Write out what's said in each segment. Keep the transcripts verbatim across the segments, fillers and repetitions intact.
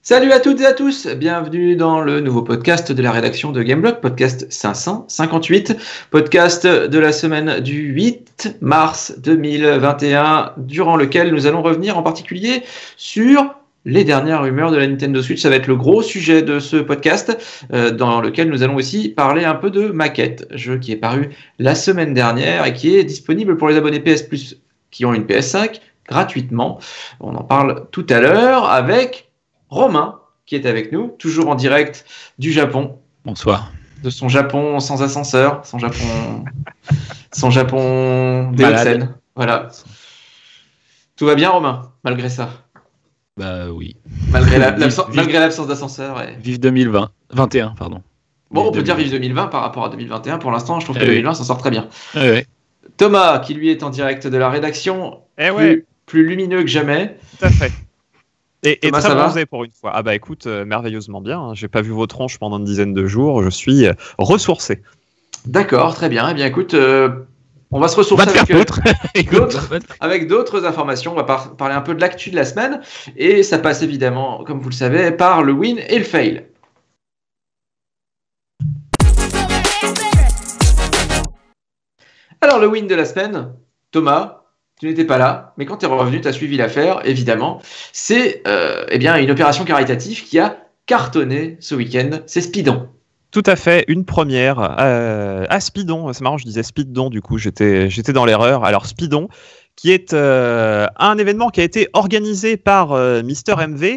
Salut à toutes et à tous, bienvenue dans le nouveau podcast de la rédaction de Gameblog, podcast cinq cent cinquante-huit, podcast de la semaine du huit mars deux mille vingt et un, durant lequel nous allons revenir en particulier sur les dernières rumeurs de la Nintendo Switch. Ça va être le gros sujet de ce podcast, euh, dans lequel nous allons aussi parler un peu de Maquette, jeu qui est paru la semaine dernière et qui est disponible pour les abonnés P S Plus qui ont une P S cinq gratuitement. On en parle tout à l'heure avec Romain, qui est avec nous, toujours en direct du Japon. Bonsoir. De son Japon sans ascenseur, son Japon, son Japon des Hauts-de-Seine. Voilà. Tout va bien, Romain, malgré ça? Bah oui. Malgré, la, l'absence, vive, malgré l'absence d'ascenseur. Et... Vive deux mille vingt. vingt et un, pardon. Bon, vive on peut dire vive deux mille vingt par rapport à deux mille vingt et un. Pour l'instant, je trouve que eh deux mille vingt oui. s'en sort très bien. Eh oui. Thomas, qui lui est en direct de la rédaction, eh plus, ouais. plus lumineux que jamais. Tout à fait. Et, et Thomas, très bronzé pour une fois. Ah bah écoute, euh, merveilleusement bien. Hein. J'ai pas vu vos tronches pendant une dizaine de jours. Je suis euh, ressourcé. D'accord, très bien. Eh bien écoute, euh, on va se ressourcer va avec, d'autres. d'autres, avec d'autres informations. On va par- parler un peu de l'actu de la semaine. Et ça passe évidemment, comme vous le savez, par le win et le fail. Alors le win de la semaine, Thomas, tu n'étais pas là, mais quand tu es revenu, tu as suivi l'affaire, évidemment. C'est euh, eh bien, une opération caritative qui a cartonné ce week-end, c'est Speedon. Tout à fait, une première euh, à Speedon. C'est marrant, je disais Speedon, du coup, j'étais, j'étais dans l'erreur. Alors Speedon, qui est euh, un événement qui a été organisé par euh, Mister M V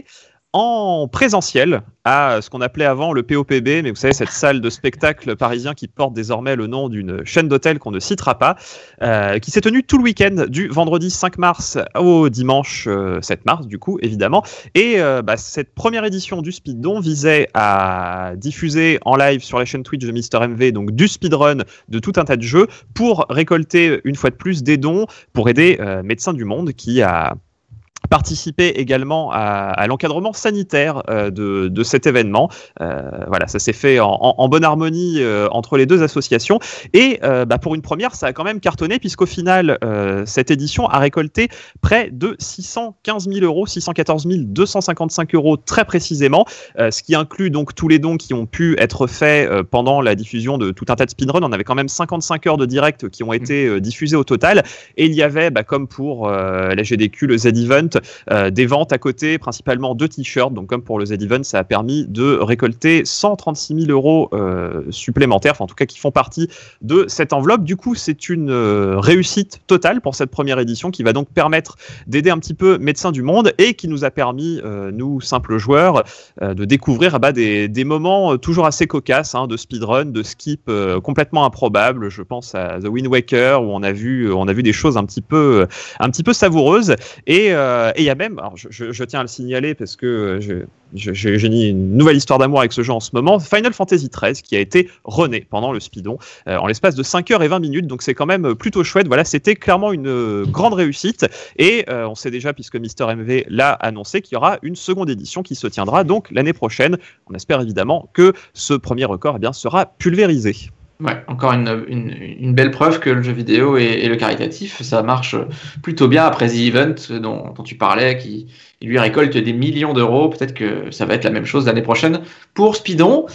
en présentiel à ce qu'on appelait avant le P O P B, mais vous savez, cette salle de spectacle parisien qui porte désormais le nom d'une chaîne d'hôtels qu'on ne citera pas, euh, qui s'est tenue tout le week-end du vendredi cinq mars au dimanche euh, sept mars, du coup, évidemment. Et euh, bah, cette première édition du Speedon visait à diffuser en live sur la chaîne Twitch de Mister M V, donc du speedrun de tout un tas de jeux, pour récolter une fois de plus des dons pour aider euh, Médecins du Monde, qui a participer également à, à l'encadrement sanitaire euh, de, de cet événement. Euh, voilà, ça s'est fait en, en, en bonne harmonie euh, entre les deux associations. Et euh, bah, pour une première, ça a quand même cartonné, puisqu'au final, euh, cette édition a récolté près de six cent quinze mille euros, six cent quatorze mille deux cent cinquante-cinq euros très précisément, euh, ce qui inclut donc tous les dons qui ont pu être faits euh, pendant la diffusion de tout un tas de speedruns. On avait quand même cinquante-cinq heures de direct qui ont été euh, diffusées au total. Et il y avait, bah, comme pour euh, la G D Q, le Z-Event, Euh, des ventes à côté, principalement de t-shirts. Donc comme pour le Z-Event, ça a permis de récolter cent trente-six mille euros euh, supplémentaires, enfin en tout cas qui font partie de cette enveloppe. Du coup, c'est une euh, réussite totale pour cette première édition qui va donc permettre d'aider un petit peu Médecins du Monde et qui nous a permis, euh, nous simples joueurs, euh, de découvrir ah bah, des, des moments toujours assez cocasses, hein, de speedrun, de skip euh, complètement improbables. Je pense à The Wind Waker où on a vu, on a vu des choses un petit peu, un petit peu savoureuses. Et euh, Et il y a même, alors je, je, je tiens à le signaler parce que je, je, je, j'ai une nouvelle histoire d'amour avec ce jeu en ce moment, Final Fantasy treize, qui a été rené pendant le Speedon euh, en l'espace de cinq heures vingt minutes, donc c'est quand même plutôt chouette. Voilà, c'était clairement une euh, grande réussite et euh, on sait déjà, puisque Mister M V l'a annoncé, qu'il y aura une seconde édition qui se tiendra donc l'année prochaine. On espère évidemment que ce premier record eh bien, sera pulvérisé. Ouais, encore une, une, une belle preuve que le jeu vidéo et, et le caritatif, ça marche plutôt bien après The Event dont, dont tu parlais, qui lui récolte des millions d'euros. Peut-être que ça va être la même chose l'année prochaine pour Speedon.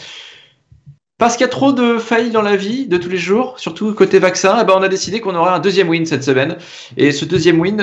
Parce qu'il y a trop de failles dans la vie de tous les jours, surtout côté vaccin, eh ben on a décidé qu'on aurait un deuxième win cette semaine. Et ce deuxième win,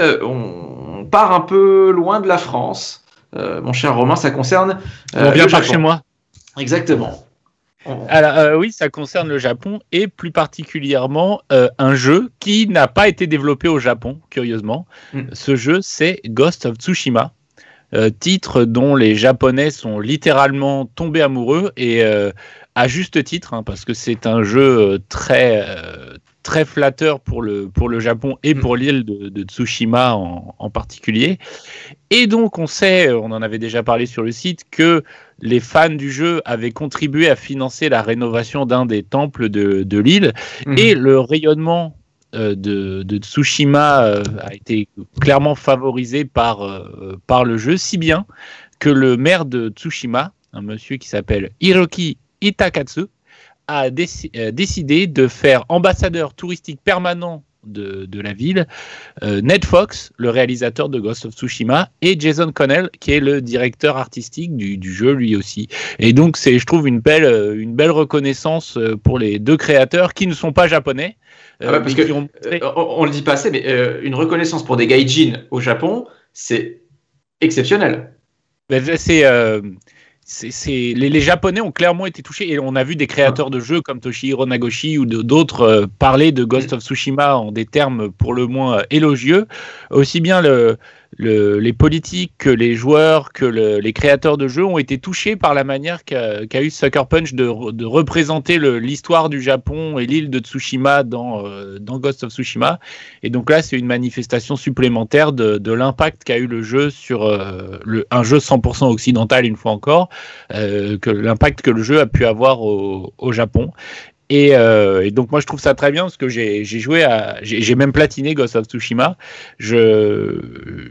on part un peu loin de la France. Euh, mon cher Romain, ça concerne euh, on vient par chez moi. Exactement. Alors euh, oui, ça concerne le Japon et plus particulièrement euh, un jeu qui n'a pas été développé au Japon, curieusement. Mm. Ce jeu, c'est Ghost of Tsushima, euh, titre dont les Japonais sont littéralement tombés amoureux et euh, à juste titre, hein, parce que c'est un jeu très euh, très flatteur pour le pour le Japon et pour l'île de, de Tsushima en, en particulier. Et donc on sait, on en avait déjà parlé sur le site, que les fans du jeu avaient contribué à financer la rénovation d'un des temples de, de l'île. Mmh. Et le rayonnement euh, de, de Tsushima euh, a été clairement favorisé par, euh, par le jeu, si bien que le maire de Tsushima, un monsieur qui s'appelle Hiroki Itakatsu, a déc- euh, décidé de faire ambassadeur touristique permanent de, de la ville, euh, Ned Fox, le réalisateur de Ghost of Tsushima, et Jason Connell, qui est le directeur artistique du, du jeu lui aussi. Et donc c'est, je trouve, une belle, une belle reconnaissance pour les deux créateurs qui ne sont pas japonais. Ah bah parce que, ont... euh, on, on le dit pas assez, mais euh, une reconnaissance pour des gaijin au Japon, c'est exceptionnel. Ben, c'est... Euh... C'est, c'est, les, les Japonais ont clairement été touchés et on a vu des créateurs de jeux comme Toshihiro Nagoshi ou de, d'autres euh, parler de Ghost of Tsushima en des termes pour le moins euh, élogieux. Aussi bien le, le, les politiques que les joueurs que le, les créateurs de jeux ont été touchés par la manière qu'a, qu'a eu Sucker Punch de, de représenter le, l'histoire du Japon et l'île de Tsushima dans, euh, dans Ghost of Tsushima. Et donc là, c'est une manifestation supplémentaire de, de l'impact qu'a eu le jeu sur euh, le, un jeu cent pour cent occidental, une fois encore. Euh, que l'impact que le jeu a pu avoir au, au Japon. Et, euh, et donc moi je trouve ça très bien parce que j'ai, j'ai joué à, j'ai, j'ai même platiné Ghost of Tsushima. Je,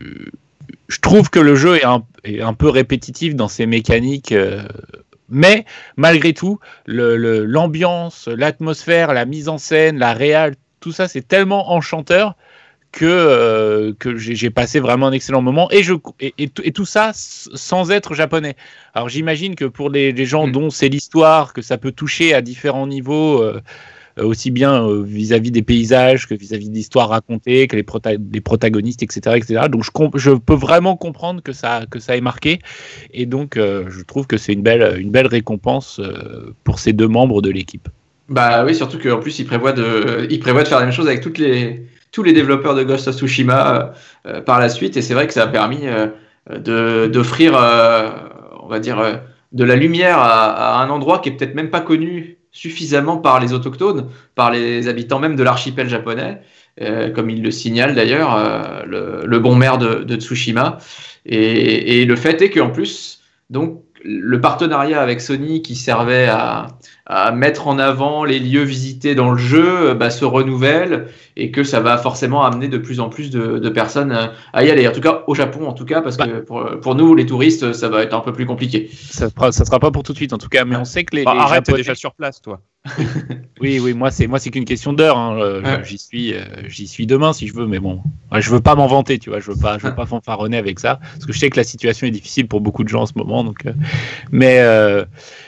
je trouve que le jeu est un, est un peu répétitif dans ses mécaniques, euh, mais malgré tout, le, le, l'ambiance, l'atmosphère, la mise en scène, la réal, tout ça c'est tellement enchanteur que, euh, que j'ai, j'ai passé vraiment un excellent moment et, je, et, et, et tout ça sans être japonais. Alors j'imagine que pour les, les gens mmh. dont c'est l'histoire, que ça peut toucher à différents niveaux, euh, aussi bien euh, vis-à-vis des paysages que vis-à-vis de l'histoire racontée, que les, prota- les protagonistes, et cetera, et cetera. Donc je, comp- je peux vraiment comprendre que ça, que ça ait marqué et donc euh, je trouve que c'est une belle, une belle récompense euh, pour ces deux membres de l'équipe. Bah oui, surtout qu'en plus ils prévoient de, ils prévoient de faire la même chose avec toutes les tous les développeurs de Ghost of Tsushima euh, par la suite, et c'est vrai que ça a permis euh, de, d'offrir, euh, on va dire, euh, de la lumière à, à un endroit qui est peut-être même pas connu suffisamment par les autochtones, par les habitants même de l'archipel japonais, euh, comme il le signale d'ailleurs, euh, le, le bon maire de, de Tsushima. Et, et le fait est qu'en plus, donc, le partenariat avec Sony qui servait à, à mettre en avant les lieux visités dans le jeu bah, se renouvelle et que ça va forcément amener de plus en plus de, de personnes à y aller. En tout cas, au Japon, en tout cas, parce bah, que pour, pour nous, les touristes, ça va être un peu plus compliqué. Ça ne sera pas pour tout de suite, en tout cas, mais on sait que les, bah, les arrête, Japonais... t'es déjà sur place, toi. oui, oui, moi c'est moi c'est qu'une question d'heure. Hein. Euh, ouais. J'y suis, euh, j'y suis demain si je veux, mais bon, ouais, je veux pas m'en vanter, tu vois. Je veux pas, je veux pas fanfaronner avec ça, parce que je sais que la situation est difficile pour beaucoup de gens en ce moment. Donc, euh, mais euh,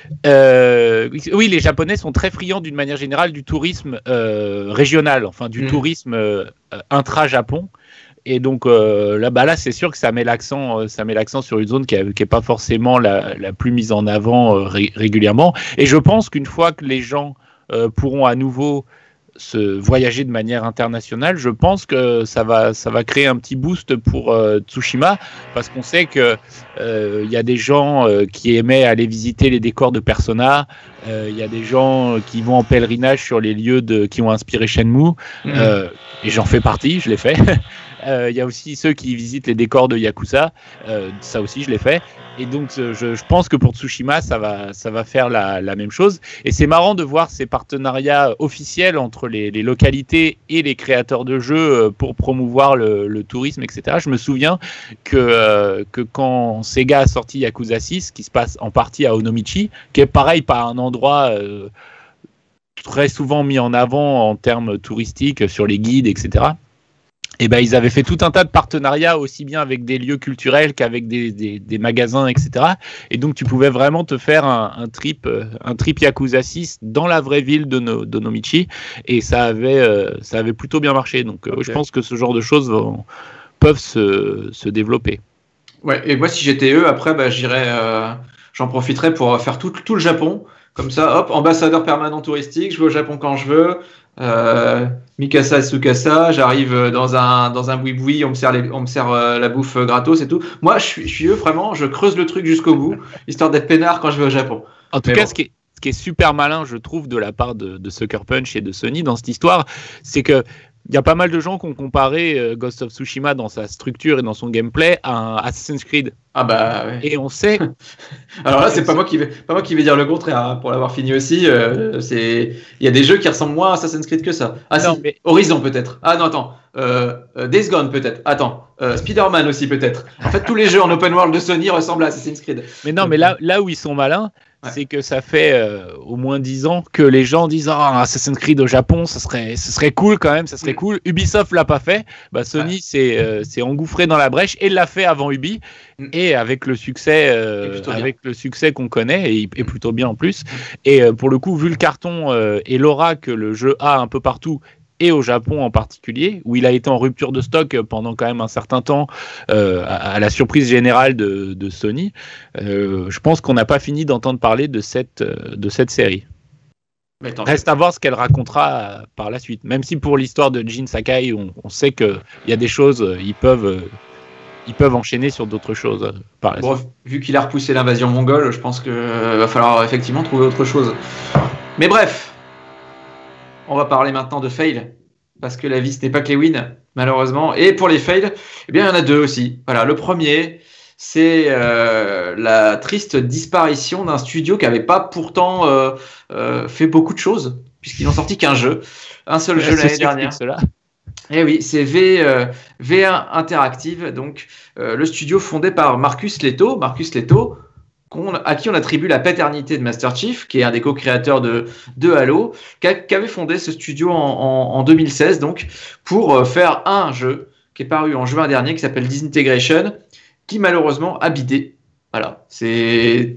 euh, oui, les Japonais sont très friands d'une manière générale du tourisme euh, régional, enfin du mmh. tourisme euh, intra-Japon. Et donc euh, là, bah là, c'est sûr que ça met l'accent, euh, ça met l'accent sur une zone qui n'est pas forcément la, la plus mise en avant euh, ré- régulièrement. Et je pense qu'une fois que les gens euh, pourront à nouveau se voyager de manière internationale, je pense que ça va, ça va créer un petit boost pour euh, Tsushima, parce qu'on sait que euh, y a des gens euh, qui aimaient aller visiter les décors de Persona. Il euh, y a des gens qui vont en pèlerinage sur les lieux de, qui ont inspiré Shenmue. Mmh. Euh, et j'en fais partie, je l'ai fait. Il euh, y a aussi ceux qui visitent les décors de Yakuza, euh, ça aussi je l'ai fait, et donc je, je pense que pour Tsushima ça va, ça va faire la, la même chose, et c'est marrant de voir ces partenariats officiels entre les, les localités et les créateurs de jeux pour promouvoir le, le tourisme, et cetera. Je me souviens que, euh, que quand Sega a sorti Yakuza six, qui se passe en partie à Onomichi, qui est pareil pas un endroit... Euh, très souvent mis en avant en termes touristiques sur les guides, et cetera. Et ben, ils avaient fait tout un tas de partenariats aussi bien avec des lieux culturels qu'avec des, des, des magasins, et cetera. Et donc, tu pouvais vraiment te faire un, un trip, un trip Yakuza six dans la vraie ville de no, d'Onomichi, et ça avait, euh, ça avait plutôt bien marché. Donc, okay. euh, je pense que ce genre de choses vont, peuvent se, se développer. Ouais. Et moi, si j'étais eux, après, bah, j'irais, euh, j'en profiterais pour faire tout, tout le Japon. Comme ça, hop, ambassadeur permanent touristique, je vais au Japon quand je veux. Euh, Mikasa Tsukasa, j'arrive dans un dans un boui-boui, on me sert les, on me sert euh, la bouffe gratos et tout. Moi, je suis je suis eux vraiment, je creuse le truc jusqu'au bout, histoire d'être peinard quand je vais au Japon. En tout Mais cas, bon. ce qui est ce qui est super malin, je trouve, de la part de, de Sucker Punch et de Sony dans cette histoire, c'est que il y a pas mal de gens qui ont comparé euh, Ghost of Tsushima dans sa structure et dans son gameplay à un Assassin's Creed. Ah bah ouais. Et on sait. Alors là, c'est pas moi qui vais, pas moi qui vais dire le contraire. Hein, pour l'avoir fini aussi, euh, c'est, il y a des jeux qui ressemblent moins à Assassin's Creed que ça. Ah non, si, mais... Horizon peut-être. Ah non attends, euh, Days Gone peut-être. Attends, euh, Spider-Man aussi peut-être. En fait, tous les jeux en open world de Sony ressemblent à Assassin's Creed. Mais non, mais là, là où ils sont malins, Ouais. C'est que ça fait euh, au moins dix ans que les gens disent ah, Assassin's Creed au Japon, ça serait, ce serait cool quand même, ça serait mmh. cool. Ubisoft l'a pas fait, bah, Sony ouais. s'est, euh, s'est engouffré dans la brèche et l'a fait avant Ubi. Mmh. Et avec le succès, euh, avec le succès qu'on connaît et, et plutôt bien en plus. Mmh. Et euh, pour le coup, vu le carton euh, et l'aura que le jeu a un peu partout. Et au Japon en particulier, où il a été en rupture de stock pendant quand même un certain temps, euh, à, à la surprise générale de, de Sony, euh, je pense qu'on n'a pas fini d'entendre parler de cette, de cette série. Mais reste à voir ce qu'elle racontera par la suite. Même si pour l'histoire de Jin Sakai, on, on sait qu'il y a des choses, ils peuvent, ils peuvent enchaîner sur d'autres choses par la bon, suite. Vu qu'il a repoussé l'invasion mongole, je pense qu'il va falloir effectivement trouver autre chose. Mais bref, on va parler maintenant de fail, parce que la vie, ce n'est pas que les wins, malheureusement. Et pour les fails, eh bien, il y en a deux aussi. Voilà, le premier, c'est euh, la triste disparition d'un studio qui n'avait pas pourtant euh, euh, fait beaucoup de choses, puisqu'ils n'ont sorti qu'un jeu, un seul jeu l'année dernière. Et oui, c'est v, euh, V un Interactive, donc euh, le studio fondé par Marcus Leto. Marcus Leto, à qui on attribue la paternité de Master Chief, qui est un des co-créateurs de, de Halo, qui, a, qui avait fondé ce studio en, en, en deux mille seize, donc, pour faire un jeu qui est paru en juin dernier, qui s'appelle Disintegration, qui malheureusement a bidé. Voilà, c'est...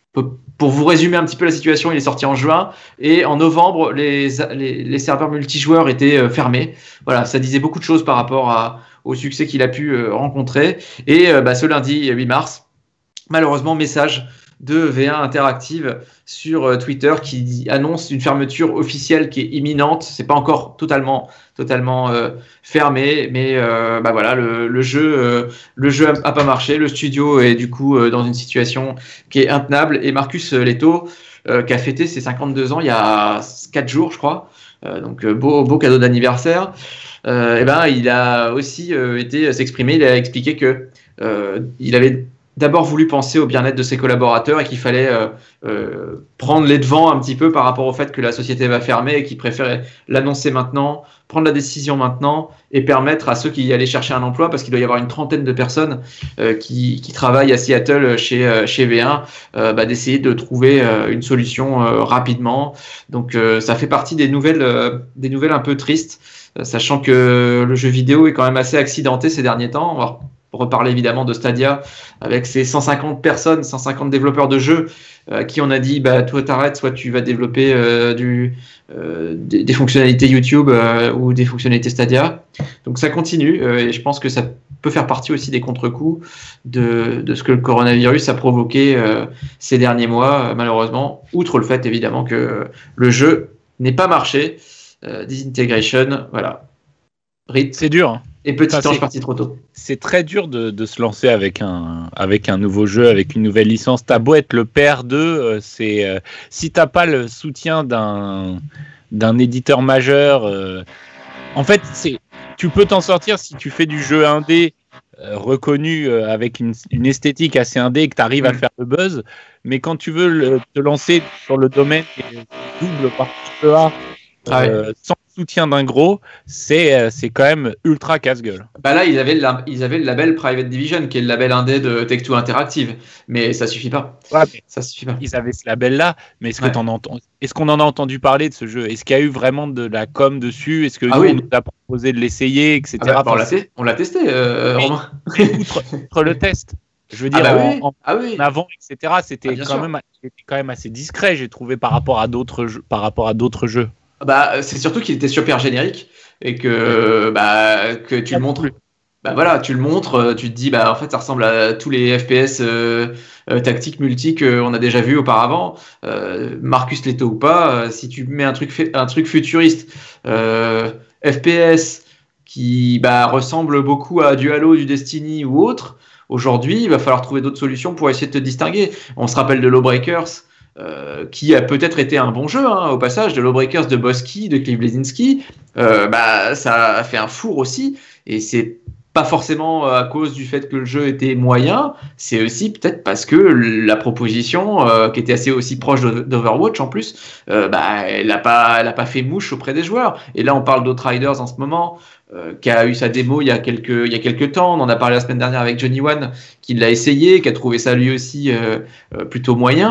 Pour vous résumer un petit peu la situation, il est sorti en juin, et en novembre, les, les, les serveurs multijoueurs étaient fermés. Voilà, ça disait beaucoup de choses par rapport à, au succès qu'il a pu rencontrer. Et bah, ce lundi huit mars, malheureusement, message de V un Interactive sur Twitter qui annonce une fermeture officielle qui est imminente. C'est pas encore totalement, totalement euh, fermé, mais euh, bah voilà, le, le jeu, euh, le jeu a, a pas marché. Le studio est du coup euh, dans une situation qui est intenable. Et Marcus Leto, euh, qui a fêté ses cinquante-deux ans il y a quatre jours, je crois. Euh, donc beau, beau cadeau d'anniversaire. Euh, et ben, il a aussi euh, été s'exprimer. Il a expliqué que euh, il avait d'abord voulu penser au bien-être de ses collaborateurs et qu'il fallait euh, euh, prendre les devants un petit peu par rapport au fait que la société va fermer et qu'il préférait l'annoncer maintenant, prendre la décision maintenant et permettre à ceux qui allaient chercher un emploi, parce qu'il doit y avoir une trentaine de personnes euh, qui, qui travaillent à Seattle chez, euh, chez V un, euh, bah, d'essayer de trouver euh, une solution euh, rapidement. Donc euh, ça fait partie des nouvelles, euh, des nouvelles un peu tristes, euh, sachant que le jeu vidéo est quand même assez accidenté ces derniers temps. On va reparler évidemment de Stadia avec ses cent cinquante personnes, cent cinquante développeurs de jeux euh, qui on a dit bah toi t'arrêtes, soit tu vas développer euh, du, euh, des, des fonctionnalités YouTube euh, ou des fonctionnalités Stadia. Donc ça continue euh, et je pense que ça peut faire partie aussi des contre-coups de, de ce que le coronavirus a provoqué euh, ces derniers mois, euh, malheureusement, outre le fait évidemment que le jeu n'ait pas marché. euh, Disintegration, voilà. Rit. C'est dur, hein. Et petit enfin, ange parti trop tôt. C'est très dur de, de se lancer avec un, avec un nouveau jeu, avec une nouvelle licence. T'as beau être le père d'eux, c'est, euh, si t'as pas le soutien d'un, d'un éditeur majeur, euh, en fait, c'est, tu peux t'en sortir si tu fais du jeu indé euh, reconnu euh, avec une, une esthétique assez indé et que tu arrives mmh. à faire le buzz. Mais quand tu veux le, te lancer sur le domaine double par triple A, ah ouais. euh, sans soutien d'un gros, c'est, c'est quand même ultra casse-gueule. Bah là, ils avaient, le, ils avaient le label Private Division, qui est le label indé de Take-Two Interactive, mais ça suffit pas. Ouais, mais ça suffit pas. Ils avaient ce label-là, mais est-ce, que ouais. t'en entends, est-ce qu'on en a entendu parler de ce jeu ? Est-ce qu'il y a eu vraiment de la com dessus ? Est-ce que ah nous, oui. on nous a proposé de l'essayer, et cetera. Ah bah, on, l'a fait, on l'a testé, euh, Romain. outre, outre le test, je veux dire, ah bah en, oui. en, ah oui. en avant, et cetera, c'était, ah, quand même, c'était quand même assez discret, j'ai trouvé, par rapport à d'autres jeux. Par rapport à d'autres jeux. Bah, c'est surtout qu'il était super générique et que, bah, que tu le montres. Bah voilà, tu le montres, tu te dis, bah en fait, ça ressemble à tous les F P S euh, euh, tactiques multi qu'on a déjà vu auparavant. Euh, Marcus Leto ou pas, euh, si tu mets un truc, un truc futuriste, euh, F P S qui bah, ressemble beaucoup à du Halo, du Destiny ou autre, aujourd'hui, il va falloir trouver d'autres solutions pour essayer de te distinguer. On se rappelle de Lawbreakers. Euh, qui a peut-être été un bon jeu, hein, au passage, de Lawbreakers, de Boski, de Cliff Bleszinski, euh, bah, ça a fait un four aussi, et c'est pas forcément à cause du fait que le jeu était moyen, c'est aussi peut-être parce que la proposition, euh, qui était assez aussi proche d'Overwatch en plus, euh, bah, elle n'a pas, elle a pas fait mouche auprès des joueurs. Et là, on parle d'Outriders en ce moment, euh, qui a eu sa démo il y a quelques, il y a quelques temps. On en a parlé la semaine dernière avec Johnny One, qui l'a essayé, qui a trouvé ça lui aussi euh, euh, plutôt moyen.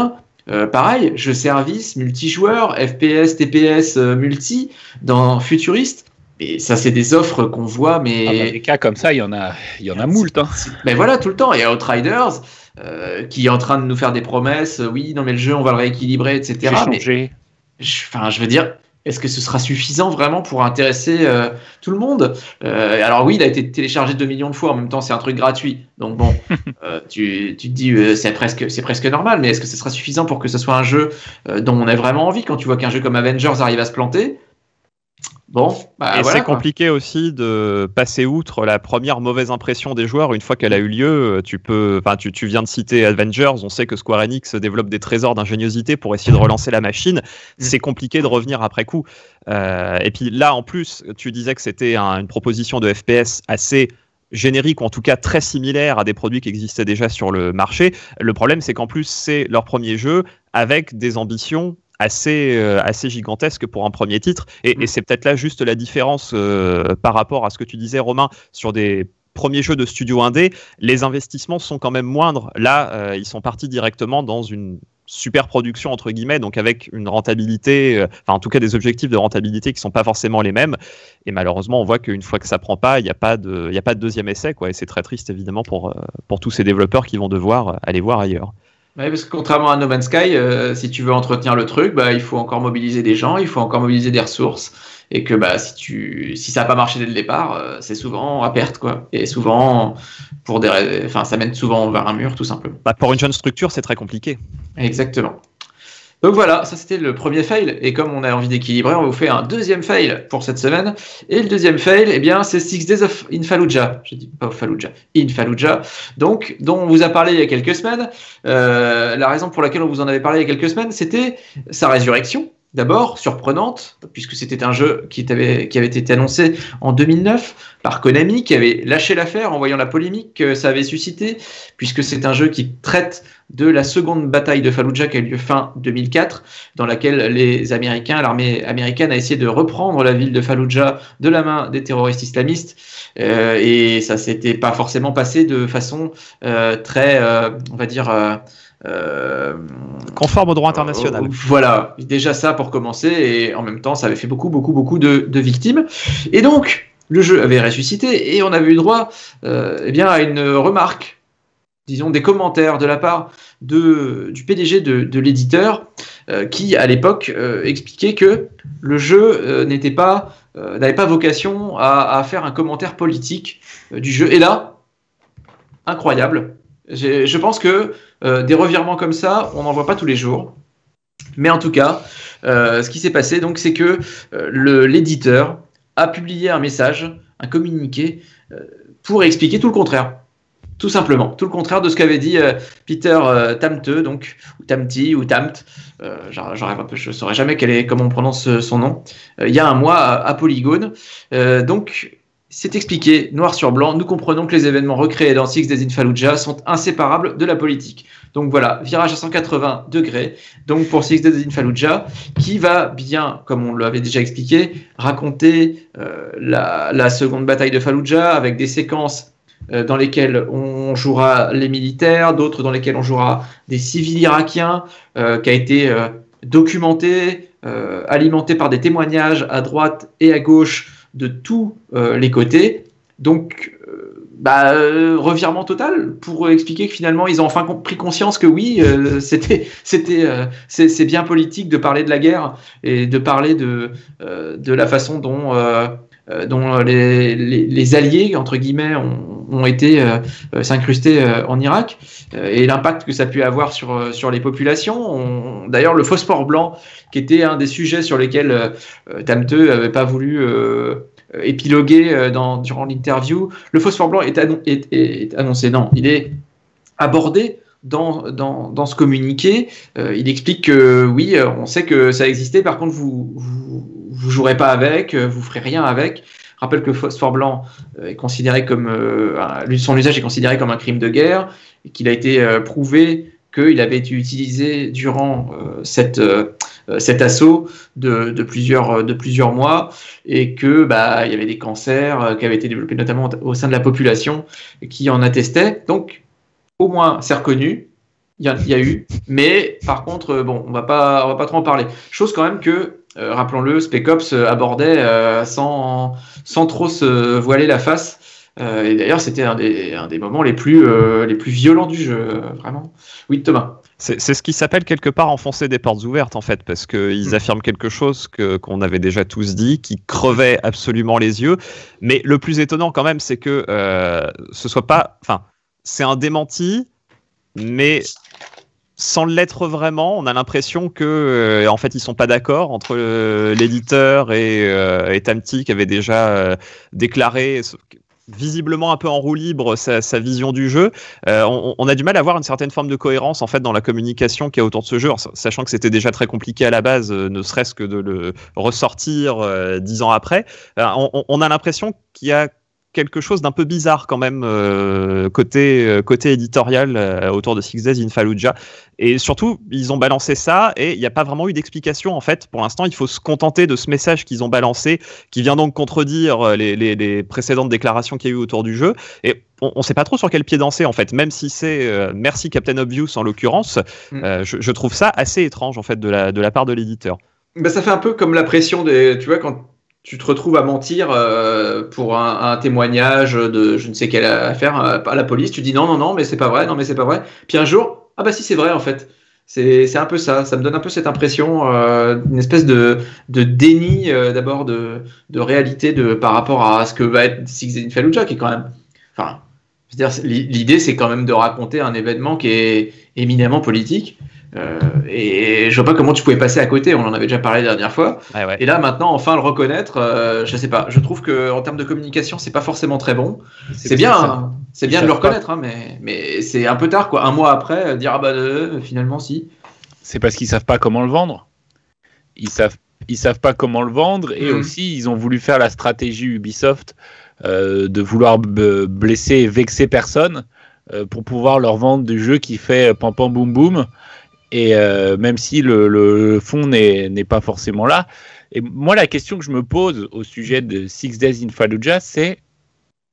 Euh, pareil, jeu service, multijoueur, F P S, T P S, euh, multi, dans Futuriste. Et ça, c'est des offres qu'on voit, mais... Ah bah, des cas comme ça, il y en a, il y en a moult. Hein. Mais voilà, tout le temps. Et Outriders, euh, qui est en train de nous faire des promesses. Euh, oui, non, mais le jeu, on va le rééquilibrer, et cetera. Mais, enfin, je veux dire, est-ce que ce sera suffisant vraiment pour intéresser euh, tout le monde? euh, Alors oui, il a été téléchargé deux millions de fois. En même temps, c'est un truc gratuit. Donc bon, euh, tu, tu te dis, euh, c'est presque, c'est presque normal. Mais est-ce que ce sera suffisant pour que ce soit un jeu euh, dont on ait vraiment envie? Quand tu vois qu'un jeu comme Avengers arrive à se planter, bon, bah, et voilà, c'est quoi. compliqué aussi de passer outre la première mauvaise impression des joueurs une fois qu'elle a eu lieu. Tu peux, enfin, tu, tu viens de citer Avengers, on sait que Square Enix développe des trésors d'ingéniosité pour essayer de relancer la machine. C'est compliqué de revenir après coup. Euh, et puis là, en plus, tu disais que c'était un, une proposition de F P S assez générique, ou en tout cas très similaire à des produits qui existaient déjà sur le marché. Le problème, c'est qu'en plus, c'est leur premier jeu avec des ambitions assez, euh, assez gigantesque pour un premier titre. Et, mmh. et c'est peut-être là juste la différence euh, par rapport à ce que tu disais, Romain, sur des premiers jeux de studio indé. Les investissements sont quand même moindres. Là, euh, ils sont partis directement dans une super production, entre guillemets, donc avec une rentabilité, euh, enfin en tout cas des objectifs de rentabilité qui ne sont pas forcément les mêmes. Et malheureusement, on voit qu'une fois que ça ne prend pas, il n'y a pas de, il n'y a pas de deuxième essai, quoi. Et c'est très triste, évidemment, pour, euh, pour tous ces développeurs qui vont devoir aller voir ailleurs. Oui, parce que contrairement à No Man's Sky, euh, si tu veux entretenir le truc, bah, il faut encore mobiliser des gens, il faut encore mobiliser des ressources, et que bah, si, tu, si ça n'a pas marché dès le départ, euh, c'est souvent à perte, quoi. Et souvent, pour des, enfin, ça mène souvent vers un mur, tout simplement. Bah, pour une jeune structure, c'est très compliqué. Exactement. Donc voilà, ça c'était le premier fail, et comme on a envie d'équilibrer, on vous fait un deuxième fail pour cette semaine, et le deuxième fail, eh bien, c'est Six Days of in Fallujah, je dis pas Fallujah, in Fallujah, donc, dont on vous a parlé il y a quelques semaines. Euh, la raison pour laquelle on vous en avait parlé il y a quelques semaines, c'était sa résurrection. D'abord, surprenante, puisque c'était un jeu qui avait, qui avait été annoncé en deux mille neuf par Konami, qui avait lâché l'affaire en voyant la polémique que ça avait suscité, puisque c'est un jeu qui traite de la seconde bataille de Fallujah qui a eu lieu fin deux mille quatre, dans laquelle les Américains, l'armée américaine a essayé de reprendre la ville de Fallujah de la main des terroristes islamistes, euh, et ça s'était pas forcément passé de façon euh, très, euh, on va dire... Euh, Euh, conforme au droit international. Euh, voilà, déjà ça pour commencer, et en même temps ça avait fait beaucoup beaucoup beaucoup de, de victimes, et donc le jeu avait ressuscité, et on avait eu droit euh, eh bien, à une remarque, disons des commentaires de la part de, du P D G de, de l'éditeur, euh, qui à l'époque euh, expliquait que le jeu euh, n'était pas, euh, n'avait pas vocation à, à faire un commentaire politique euh, du jeu, et là, incroyable. J'ai, je pense que euh, des revirements comme ça, on n'en voit pas tous les jours. Mais en tout cas, euh, ce qui s'est passé, donc, c'est que euh, le, l'éditeur a publié un message, un communiqué, euh, pour expliquer tout le contraire. Tout simplement, tout le contraire de ce qu'avait dit euh, Peter euh, Tamte, donc, ou Tamti, ou Tamt. Euh, j'arrive un peu, je ne saurais jamais quel est, comment on prononce son nom. Euh, il y a un mois à, à Polygone. Euh, donc, c'est expliqué, noir sur blanc, nous comprenons que les événements recréés dans Six Days in Fallujah sont inséparables de la politique. Donc voilà, virage à cent quatre-vingts degrés, donc pour Six Days in Fallujah, qui va bien, comme on l'avait déjà expliqué, raconter euh, la, la seconde bataille de Fallujah avec des séquences euh, dans lesquelles on jouera les militaires, d'autres dans lesquelles on jouera des civils irakiens, euh, qui a été euh, documenté, euh, alimenté par des témoignages à droite et à gauche, de tous euh, les côtés. Donc, euh, bah, euh, revirement total pour expliquer que finalement, ils ont enfin pris conscience que oui, euh, c'était, c'était, euh, c'est, c'est bien politique de parler de la guerre et de parler de, euh, de la façon dont, euh, dont les, les, les alliés, entre guillemets, ont, ont été euh, s'incruster euh, en Irak, euh, et l'impact que ça a pu avoir sur, sur les populations. On, d'ailleurs, le phosphore blanc, qui était un des sujets sur lesquels euh, Tamte n'avait pas voulu euh, épiloguer euh, dans, durant l'interview, le phosphore blanc est, annon- est, est, est annoncé, non, il est abordé dans, dans, dans ce communiqué. Euh, il explique que oui, on sait que ça existait, par contre, vous vous, vous jouerez pas avec, vous ferez rien avec. Je rappelle que le phosphore blanc est considéré comme, euh, son usage est considéré comme un crime de guerre, et qu'il a été euh, prouvé qu'il avait été utilisé durant euh, cette, euh, cet assaut de, de, plusieurs, de plusieurs mois, et que bah, il y avait des cancers euh, qui avaient été développés notamment au sein de la population et qui en attestaient. Donc, au moins, c'est reconnu. Il y, a, il y a eu, mais par contre, bon, on va pas, on va pas trop en parler. Chose quand même que, euh, rappelons-le, Spec Ops abordait euh, sans, sans trop se voiler la face. Euh, et d'ailleurs, c'était un des, un des moments les plus, euh, les plus violents du jeu, euh, vraiment. Oui, Thomas. C'est, c'est ce qui s'appelle quelque part enfoncer des portes ouvertes, en fait, parce qu'ils mmh. affirment quelque chose que, qu'on avait déjà tous dit, qui crevait absolument les yeux. Mais le plus étonnant, quand même, c'est que euh, ce soit pas. Enfin, c'est un démenti, mais sans l'être vraiment, on a l'impression que, euh, en fait, ils sont pas d'accord entre euh, l'éditeur et, euh, et Tamti, qui avait déjà euh, déclaré visiblement un peu en roue libre sa, sa vision du jeu. Euh, on, on a du mal à avoir une certaine forme de cohérence en fait dans la communication qu'il y a autour de ce jeu, alors, sachant que c'était déjà très compliqué à la base, euh, ne serait-ce que de le ressortir euh, dix ans après. Euh, on, on a l'impression qu'il y a quelque chose d'un peu bizarre quand même euh, côté, euh, côté éditorial euh, autour de Six Days in Fallujah. Et surtout, ils ont balancé ça et il n'y a pas vraiment eu d'explication en fait. Pour l'instant, il faut se contenter de ce message qu'ils ont balancé, qui vient donc contredire les, les, les précédentes déclarations qu'il y a eu autour du jeu. Et on ne sait pas trop sur quel pied danser en fait, même si c'est euh, merci Captain Obvious en l'occurrence. Mm. Euh, je, je trouve ça assez étrange en fait de la, de la part de l'éditeur. Ben, ça fait un peu comme la pression des, tu vois, quand tu te retrouves à mentir euh, pour un, un témoignage de je ne sais quelle affaire euh, à la police, tu dis non, non, non, mais c'est pas vrai, non, mais c'est pas vrai. Puis un jour, ah bah si, c'est vrai en fait. C'est, c'est un peu ça, ça me donne un peu cette impression, euh, une espèce de, de déni euh, d'abord de, de réalité de, par rapport à ce que va être Six Days in Fallujah, qui est quand même, enfin, je veux dire, l'idée c'est quand même de raconter un événement qui est éminemment politique. Euh, et je vois pas comment tu pouvais passer à côté, on en avait déjà parlé la dernière fois. Ouais, ouais. Et là maintenant enfin le reconnaître, euh, je sais pas, je trouve que en termes de communication c'est pas forcément très bon. C'est, c'est bien, hein, c'est bien de le reconnaître, hein, mais, mais c'est un peu tard quoi, un mois après dire ah bah euh, finalement si. C'est parce qu'ils savent pas comment le vendre. Ils savent, ils savent pas comment le vendre et mmh. aussi ils ont voulu faire la stratégie Ubisoft euh, de vouloir b- blesser et vexer personne euh, pour pouvoir leur vendre du jeu qui fait pam pam boum boum. Et euh, même si le, le fond n'est, n'est pas forcément là. Et moi, la question que je me pose au sujet de Six Days in Fallujah, c'est pourquoi ?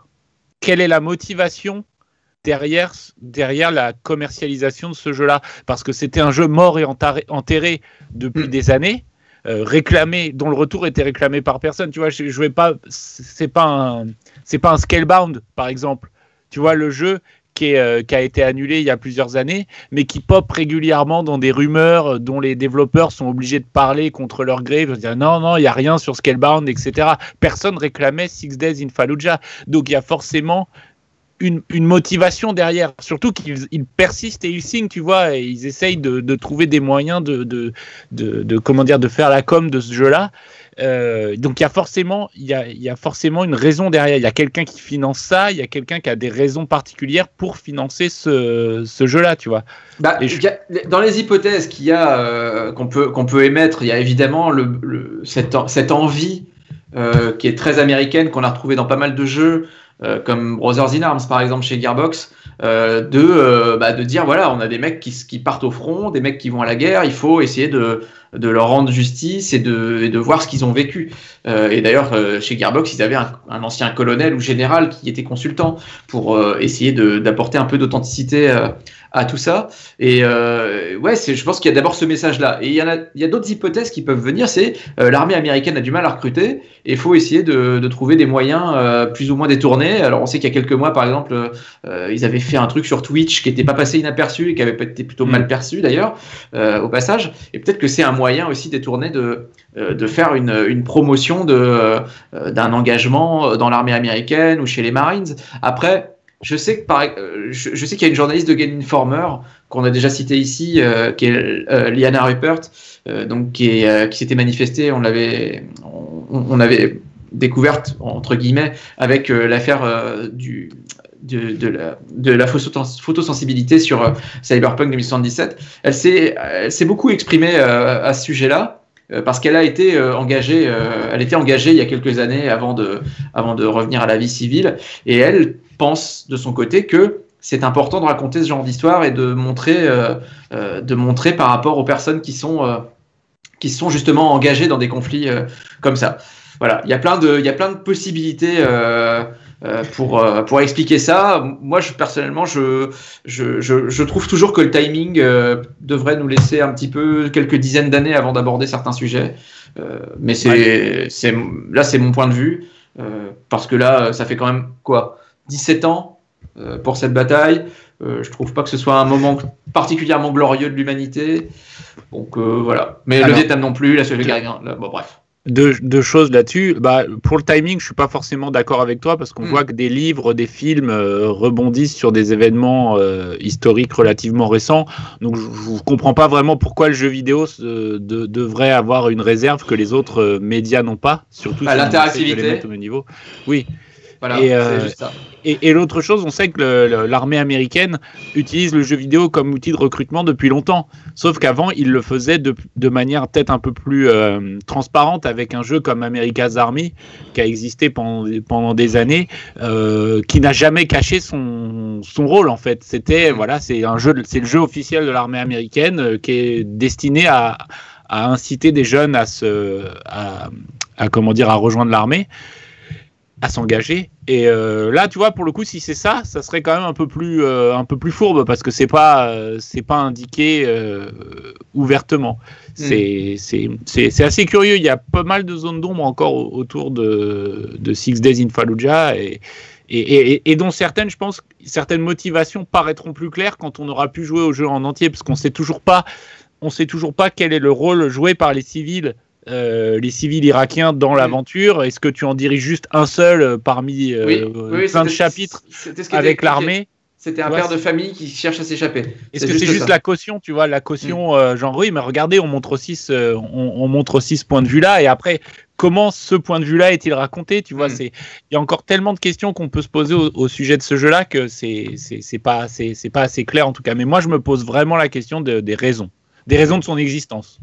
Quelle est la motivation derrière, derrière la commercialisation de ce jeu-là ? Parce que c'était un jeu mort et enterré, enterré depuis mmh. des années, euh, réclamé, dont le retour était réclamé par personne. Tu vois, je, je vais pas, c'est pas un, c'est pas un Scalebound, par exemple. Tu vois, le jeu Qui, est, euh, qui a été annulé il y a plusieurs années, mais qui pop régulièrement dans des rumeurs dont les développeurs sont obligés de parler contre leur gré, de dire non, non, il n'y a rien sur Scalebound, et cetera. Personne réclamait Six Days in Fallujah. Donc il y a forcément une, une motivation derrière. Surtout qu'ils ils persistent et ils signent, tu vois, et ils essayent de, de trouver des moyens de, de, de, de, comment dire, de faire la com de ce jeu-là. Euh, donc il y a forcément il y a, il y a forcément une raison derrière, il y a quelqu'un qui finance ça, il y a quelqu'un qui a des raisons particulières pour financer ce, ce jeu-là, tu vois. Bah, je... y a, dans les hypothèses qu'il y a euh, qu'on peut qu'on peut émettre, il y a évidemment le, le cette cette envie euh, qui est très américaine, qu'on a retrouvée dans pas mal de jeux euh, comme Brothers in Arms par exemple chez Gearbox, euh, de euh, bah, de dire voilà, on a des mecs qui qui partent au front, des mecs qui vont à la guerre, il faut essayer de de leur rendre justice et de, et de voir ce qu'ils ont vécu. Euh, et d'ailleurs, euh, chez Gearbox, ils avaient un, un ancien colonel ou général qui était consultant pour euh, essayer de, d'apporter un peu d'authenticité euh, à tout ça. Et euh, ouais, c'est, je pense qu'il y a d'abord ce message-là. Et il y en a, il y a d'autres hypothèses qui peuvent venir. C'est euh, l'armée américaine a du mal à recruter et il faut essayer de, de trouver des moyens euh, plus ou moins détournés. Alors, on sait qu'il y a quelques mois, par exemple, euh, ils avaient fait un truc sur Twitch qui n'était pas passé inaperçu et qui avait été plutôt mal perçu d'ailleurs, euh, au passage. Et peut-être que c'est un moyen aussi détourné de, euh, de faire une, une promotion de, euh, d'un engagement dans l'armée américaine ou chez les Marines. Après, je sais, que par, euh, je, je sais qu'il y a une journaliste de Game Informer qu'on a déjà citée ici, euh, qui est euh, Liana Ruppert, euh, donc qui, est, euh, qui s'était manifestée, on l'avait, on, on avait découverte, entre guillemets, avec euh, l'affaire euh, du... De, de la, de la photosensibilité sur euh, Cyberpunk deux mille soixante-dix-sept. Elle s'est, elle s'est beaucoup exprimée euh, à ce sujet-là euh, parce qu'elle a été euh, engagée, euh, elle était engagée il y a quelques années avant de, avant de revenir à la vie civile, et elle pense de son côté que c'est important de raconter ce genre d'histoire et de montrer, euh, euh, de montrer par rapport aux personnes qui sont, euh, qui sont justement engagées dans des conflits euh, comme ça. Voilà, il y a plein de, il y a plein de possibilités. Euh, euh, pour euh, pour expliquer ça. Moi, je, personnellement, je, je je je trouve toujours que le timing euh, devrait nous laisser un petit peu quelques dizaines d'années avant d'aborder certains sujets. Euh, mais c'est ouais. c'est là, c'est mon point de vue euh, parce que là, ça fait quand même quoi, dix-sept ans euh, pour cette bataille. Euh, je trouve pas que ce soit un moment particulièrement glorieux de l'humanité. Donc euh, voilà. Mais Alors, le Vietnam non plus, la Seconde Guerre. Bon, bref. Deux, deux choses là-dessus. Bah, pour le timing, je suis pas forcément d'accord avec toi parce qu'on mmh. voit que des livres, des films euh, rebondissent sur des événements euh, historiques relativement récents. Donc, je ne comprends pas vraiment pourquoi le jeu vidéo euh, de, devrait avoir une réserve que les autres euh, médias n'ont pas, surtout à si l'interactivité. On les mettre au même niveau. Oui. Voilà, et, euh, c'est juste ça. Et, et l'autre chose, on sait que le, le, l'armée américaine utilise le jeu vidéo comme outil de recrutement depuis longtemps. Sauf qu'avant, ils le faisaient de, de manière peut-être un peu plus euh, transparente avec un jeu comme America's Army, qui a existé pendant, pendant des années, euh, qui n'a jamais caché son, son rôle en fait. C'était, voilà, c'est un jeu, c'est le jeu officiel de l'armée américaine euh, qui est destiné à, à inciter des jeunes à se, à, à comment dire, à rejoindre l'armée, à s'engager. Et euh, là, tu vois, pour le coup, si c'est ça, ça serait quand même un peu plus, euh, un peu plus fourbe parce que c'est pas, euh, c'est pas indiqué euh, ouvertement. C'est, mmh. c'est, c'est, c'est assez curieux. Il y a pas mal de zones d'ombre encore autour de, de Six Days in Fallujah et, et, et, et dont certaines, je pense, certaines motivations paraîtront plus claires quand on aura pu jouer au jeu en entier parce qu'on sait toujours pas, on sait toujours pas quel est le rôle joué par les civils. Euh, les civils irakiens dans mmh. l'aventure. Est-ce que tu en diriges juste un seul euh, parmi euh, oui, oui, plein de chapitres avec l'armée? C'était un ouais, père de famille qui cherche à s'échapper. Est-ce c'est que juste c'est juste ça. La caution, tu vois, la caution, mmh. euh, genre oui, mais regardez, on montre aussi ce, on, on montre aussi ce point de vue-là, et après, comment ce point de vue-là est-il raconté? Tu vois, mmh. c'est, il y a encore tellement de questions qu'on peut se poser au, au sujet de ce jeu-là que c'est, c'est, c'est pas, c'est, c'est pas assez clair en tout cas. Mais moi, je me pose vraiment la question de, des raisons, des raisons de son existence.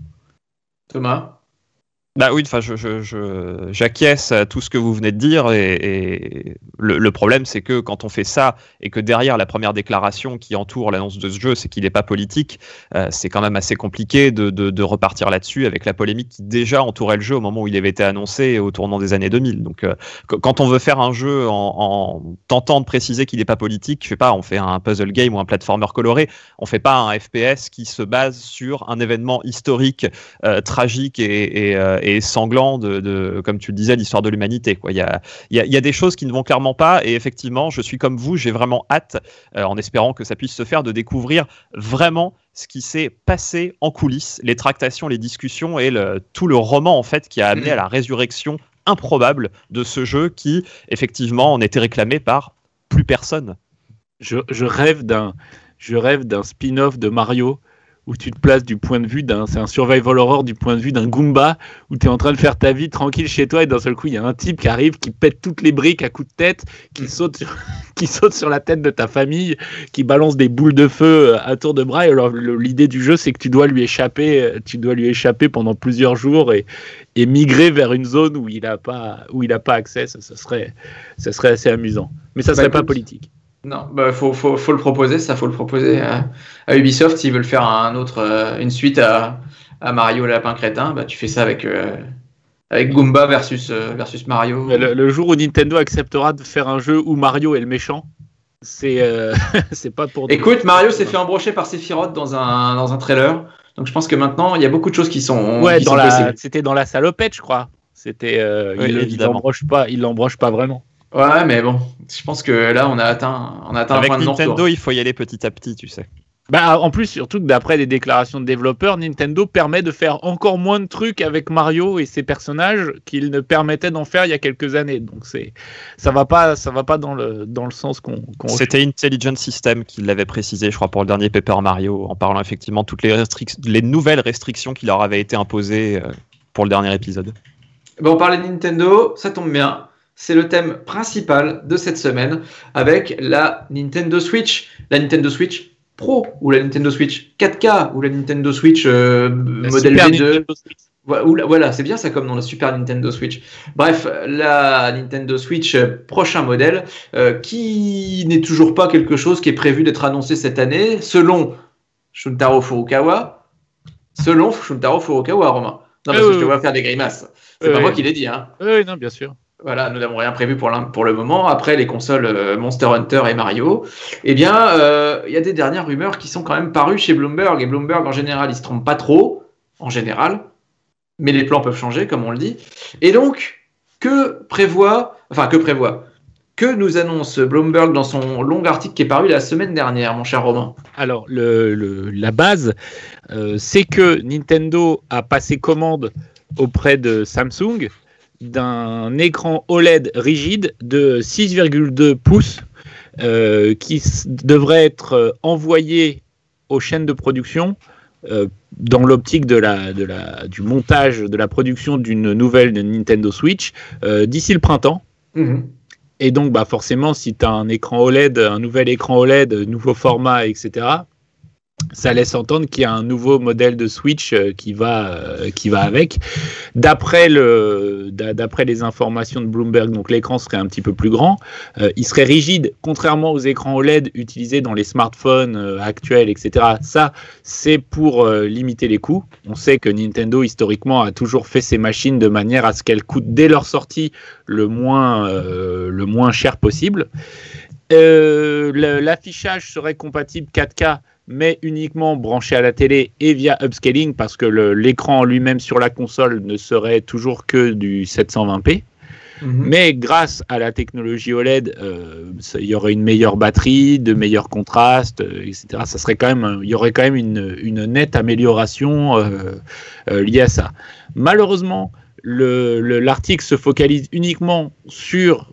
Thomas? Bah oui, enfin, je, je, je, j'acquiesce à tout ce que vous venez de dire et, et le, le problème, c'est que quand on fait ça et que derrière la première déclaration qui entoure l'annonce de ce jeu, c'est qu'il n'est pas politique, euh, c'est quand même assez compliqué de, de, de repartir là-dessus avec la polémique qui déjà entourait le jeu au moment où il avait été annoncé au tournant des années deux mille. Donc, euh, quand on veut faire un jeu en, en tentant de préciser qu'il n'est pas politique, je sais pas, on fait un puzzle game ou un platformer coloré, on fait pas un F P S qui se base sur un événement historique euh, tragique et, et euh, et sanglant de, de, comme tu le disais, l'histoire de l'humanité, quoi. Il y a, il y a, il y a des choses qui ne vont clairement pas et effectivement, je suis comme vous, j'ai vraiment hâte, euh, en espérant que ça puisse se faire, de découvrir vraiment ce qui s'est passé en coulisses, les tractations, les discussions et le, tout le roman en fait qui a amené à la résurrection improbable de ce jeu qui, effectivement, en était réclamé par plus personne. Je, je rêve d'un, je rêve d'un spin-off de Mario où tu te places du point de vue d'un, c'est un survival horror du point de vue d'un Goomba, où tu es en train de faire ta vie tranquille chez toi et d'un seul coup il y a un type qui arrive, qui pète toutes les briques à coups de tête, qui, mmh. saute sur, qui saute sur la tête de ta famille, qui balance des boules de feu à tour de bras. Et alors l'idée du jeu, c'est que tu dois lui échapper, tu dois lui échapper pendant plusieurs jours et, et migrer vers une zone où il n'a pas, où il a pas accès. Ça, ça, serait, ça serait assez amusant, mais ça serait bah, pas politique. Non, bah faut, faut, faut le proposer, ça faut le proposer à, à Ubisoft s'ils veulent faire un autre, euh, une suite à, à Mario Lapin Crétin, bah tu fais ça avec euh, avec Goomba versus euh, versus Mario. Le, le jour où Nintendo acceptera de faire un jeu où Mario est le méchant, c'est euh, c'est pas pour. Écoute, Mario s'est fait embrocher par Sephiroth dans un dans un trailer, donc je pense que maintenant il y a beaucoup de choses qui sont. Ouais, qui dans sont la, possibles. C'était dans la salopette, je crois. C'était, euh, oui, il, il l'embroche pas, il l'embroche pas vraiment. Ouais, mais bon, je pense que là, on a atteint, on a atteint Avec un point de Nintendo, non-retour. Il faut y aller petit à petit, tu sais. Bah, en plus, surtout que d'après les déclarations de développeurs, Nintendo permet de faire encore moins de trucs avec Mario et ses personnages qu'il ne permettait d'en faire il y a quelques années. Donc c'est, ça va pas, ça va pas dans le dans le sens qu'on. qu'on C'était Intelligent System qui l'avait précisé, je crois, pour le dernier Paper Mario, en parlant effectivement de toutes les restrictions, les nouvelles restrictions qui leur avaient été imposées pour le dernier épisode. Bon, on parlait de Nintendo, ça tombe bien. C'est le thème principal de cette semaine avec la Nintendo Switch, la Nintendo Switch Pro ou la Nintendo Switch quatre K ou la Nintendo Switch euh, modèle V deux. Voilà, voilà, c'est bien ça comme dans la Super Nintendo Switch. Bref, la Nintendo Switch prochain modèle euh, qui n'est toujours pas quelque chose qui est prévu d'être annoncé cette année selon Shuntaro Furukawa. Selon Shuntaro Furukawa, Romain. Non, parce euh, que je te vois faire des grimaces. C'est euh, pas euh, moi qui l'ai dit. Hein. Euh, non, bien sûr. Voilà, nous n'avons rien prévu pour, pour le moment. Après les consoles euh, Monster Hunter et Mario, eh bien, il euh, y a des dernières rumeurs qui sont quand même parues chez Bloomberg. Et Bloomberg, en général, il se trompe pas trop, en général. Mais les plans peuvent changer, comme on le dit. Et donc, que prévoit, enfin, que prévoit, que nous annonce Bloomberg dans son long article qui est paru la semaine dernière, mon cher Romain? Alors, le, le, la base, euh, c'est que Nintendo a passé commande auprès de Samsung d'un écran O L E D rigide de six virgule deux pouces euh, qui s- devrait être envoyé aux chaînes de production euh, dans l'optique de la, de la, du montage, de la production d'une nouvelle Nintendo Switch euh, d'ici le printemps. Mmh. Et donc, bah, forcément, si tu as un écran O L E D, un nouvel écran O L E D, nouveau format, et cetera, ça laisse entendre qu'il y a un nouveau modèle de Switch euh, qui, va, euh, qui va avec. D'après, le, d'après les informations de Bloomberg, donc l'écran serait un petit peu plus grand. Euh, il serait rigide, contrairement aux écrans O L E D utilisés dans les smartphones euh, actuels, et cetera. Ça, c'est pour euh, limiter les coûts. On sait que Nintendo, historiquement, a toujours fait ses machines de manière à ce qu'elles coûtent dès leur sortie le moins, euh, le moins cher possible. Euh, le, l'affichage serait compatible quatre K, mais uniquement branché à la télé et via upscaling, parce que le, l'écran lui-même sur la console ne serait toujours que du sept cent vingt p. Mmh. Mais grâce à la technologie O L E D, euh, ça, il y aurait une meilleure batterie, de meilleurs contrastes, euh, et cetera. Ça serait quand même, il y aurait quand même une, une nette amélioration euh, euh, liée à ça. Malheureusement, Le, le, l'article se focalise uniquement sur,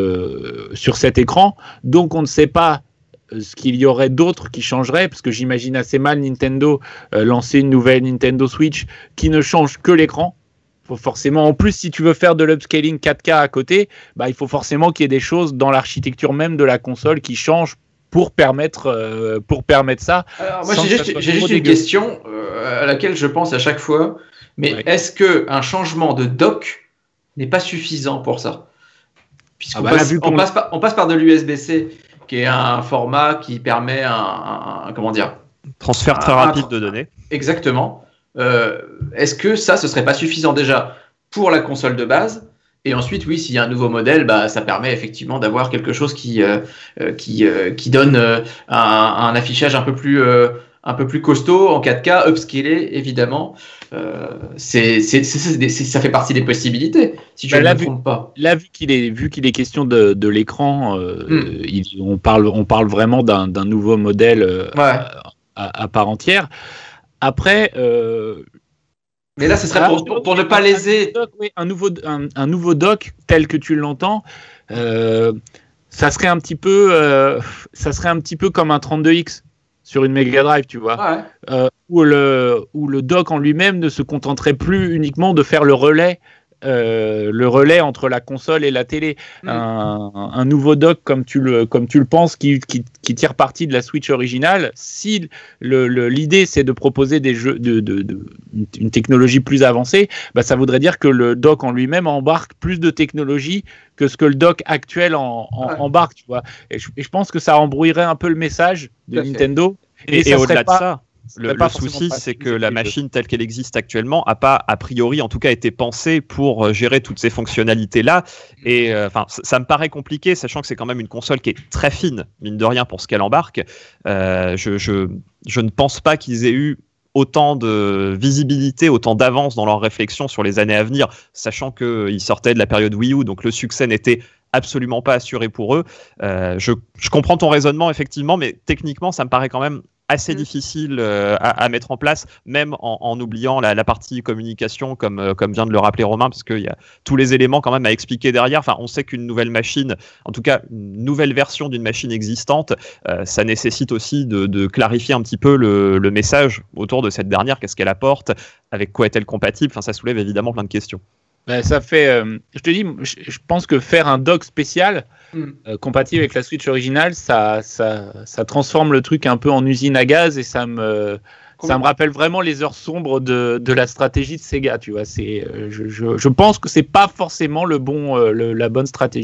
ce, sur cet écran, donc on ne sait pas ce qu'il y aurait d'autres qui changeraient, parce que j'imagine assez mal Nintendo euh, lancer une nouvelle Nintendo Switch qui ne change que l'écran. Faut forcément, en plus, si tu veux faire de l'upscaling quatre K à côté, bah, il faut forcément qu'il y ait des choses dans l'architecture même de la console qui changent pour permettre, euh, pour permettre ça. Alors, moi, j'ai juste, j'ai juste une question euh, à laquelle je pense à chaque fois. Mais ouais. Est-ce qu'un changement de dock n'est pas suffisant pour ça? Puisqu'on ah bah passe, on passe, par, on passe par de l'U S B-C, qui est un format qui permet un, un, un comment dire, transfert très un, rapide un, de données. Exactement. Euh, est-ce que ça, ce serait pas suffisant déjà pour la console de base? Et ensuite, oui, s'il y a un nouveau modèle, bah, ça permet effectivement d'avoir quelque chose qui, euh, qui, euh, qui donne euh, un, un affichage un peu plus, euh, un peu plus costaud en quatre K, upscalé évidemment. Euh, c'est, c'est, c'est, c'est, c'est, ça fait partie des possibilités, si bah, je ne me trompe pas. Là, vu qu'il est, vu qu'il est question de, de l'écran, euh, mm. il, on, parle, on parle vraiment d'un, d'un nouveau modèle euh, ouais. à, à, à part entière. Après... Euh, mais là, ce serait pour, pour, pour ne pas léser. Un, oui, un, nouveau, un, un nouveau dock tel que tu l'entends, euh, ça serait un petit peu, euh, ça serait un petit peu comme un trente-deux X sur une Mega Drive, tu vois, ouais. euh, où le où le dock en lui-même ne se contenterait plus uniquement de faire le relais. Euh, le relais entre la console et la télé, mmh. un, un nouveau dock comme tu le, comme tu le penses qui, qui, qui tire parti de la Switch originale. Si le, le, l'idée c'est de proposer des jeux, de, de, de, une technologie plus avancée, bah, ça voudrait dire que le dock en lui-même embarque plus de technologie que ce que le dock actuel en, en, ouais. embarque, tu vois. Et je, et je pense que ça embrouillerait un peu le message de Nintendo. Et, et, et au-delà pas, de ça. Le, le souci, c'est que la machine telle qu'elle existe actuellement n'a pas, a priori, en tout cas, été pensée pour gérer toutes ces fonctionnalités-là. Et enfin, euh, ça, ça me paraît compliqué, sachant que c'est quand même une console qui est très fine, mine de rien, pour ce qu'elle embarque. Euh, je, je, je ne pense pas qu'ils aient eu autant de visibilité, autant d'avance dans leur réflexion sur les années à venir, sachant qu'ils sortaient de la période Wii U, donc le succès n'était absolument pas assuré pour eux. Euh, je, je comprends ton raisonnement, effectivement, mais techniquement, ça me paraît quand même assez difficile euh, à, à mettre en place, même en, en oubliant la, la partie communication, comme, euh, comme vient de le rappeler Romain, parce qu'il y a tous les éléments quand même à expliquer derrière. Enfin, on sait qu'une nouvelle machine, en tout cas une nouvelle version d'une machine existante, euh, ça nécessite aussi de, de clarifier un petit peu le, le message autour de cette dernière, qu'est-ce qu'elle apporte, avec quoi est-elle compatible. Enfin, ça soulève évidemment plein de questions. Ben, ça fait, euh, je te dis, je, je pense que faire un dock spécial mm. euh, compatible avec la Switch originale, ça, ça, ça transforme le truc un peu en usine à gaz et ça me, ça me rappelle vraiment les heures sombres de, de la stratégie de Sega. Tu vois, c'est, euh, je, je, je pense que c'est pas forcément le bon, euh, le, la bonne stratégie.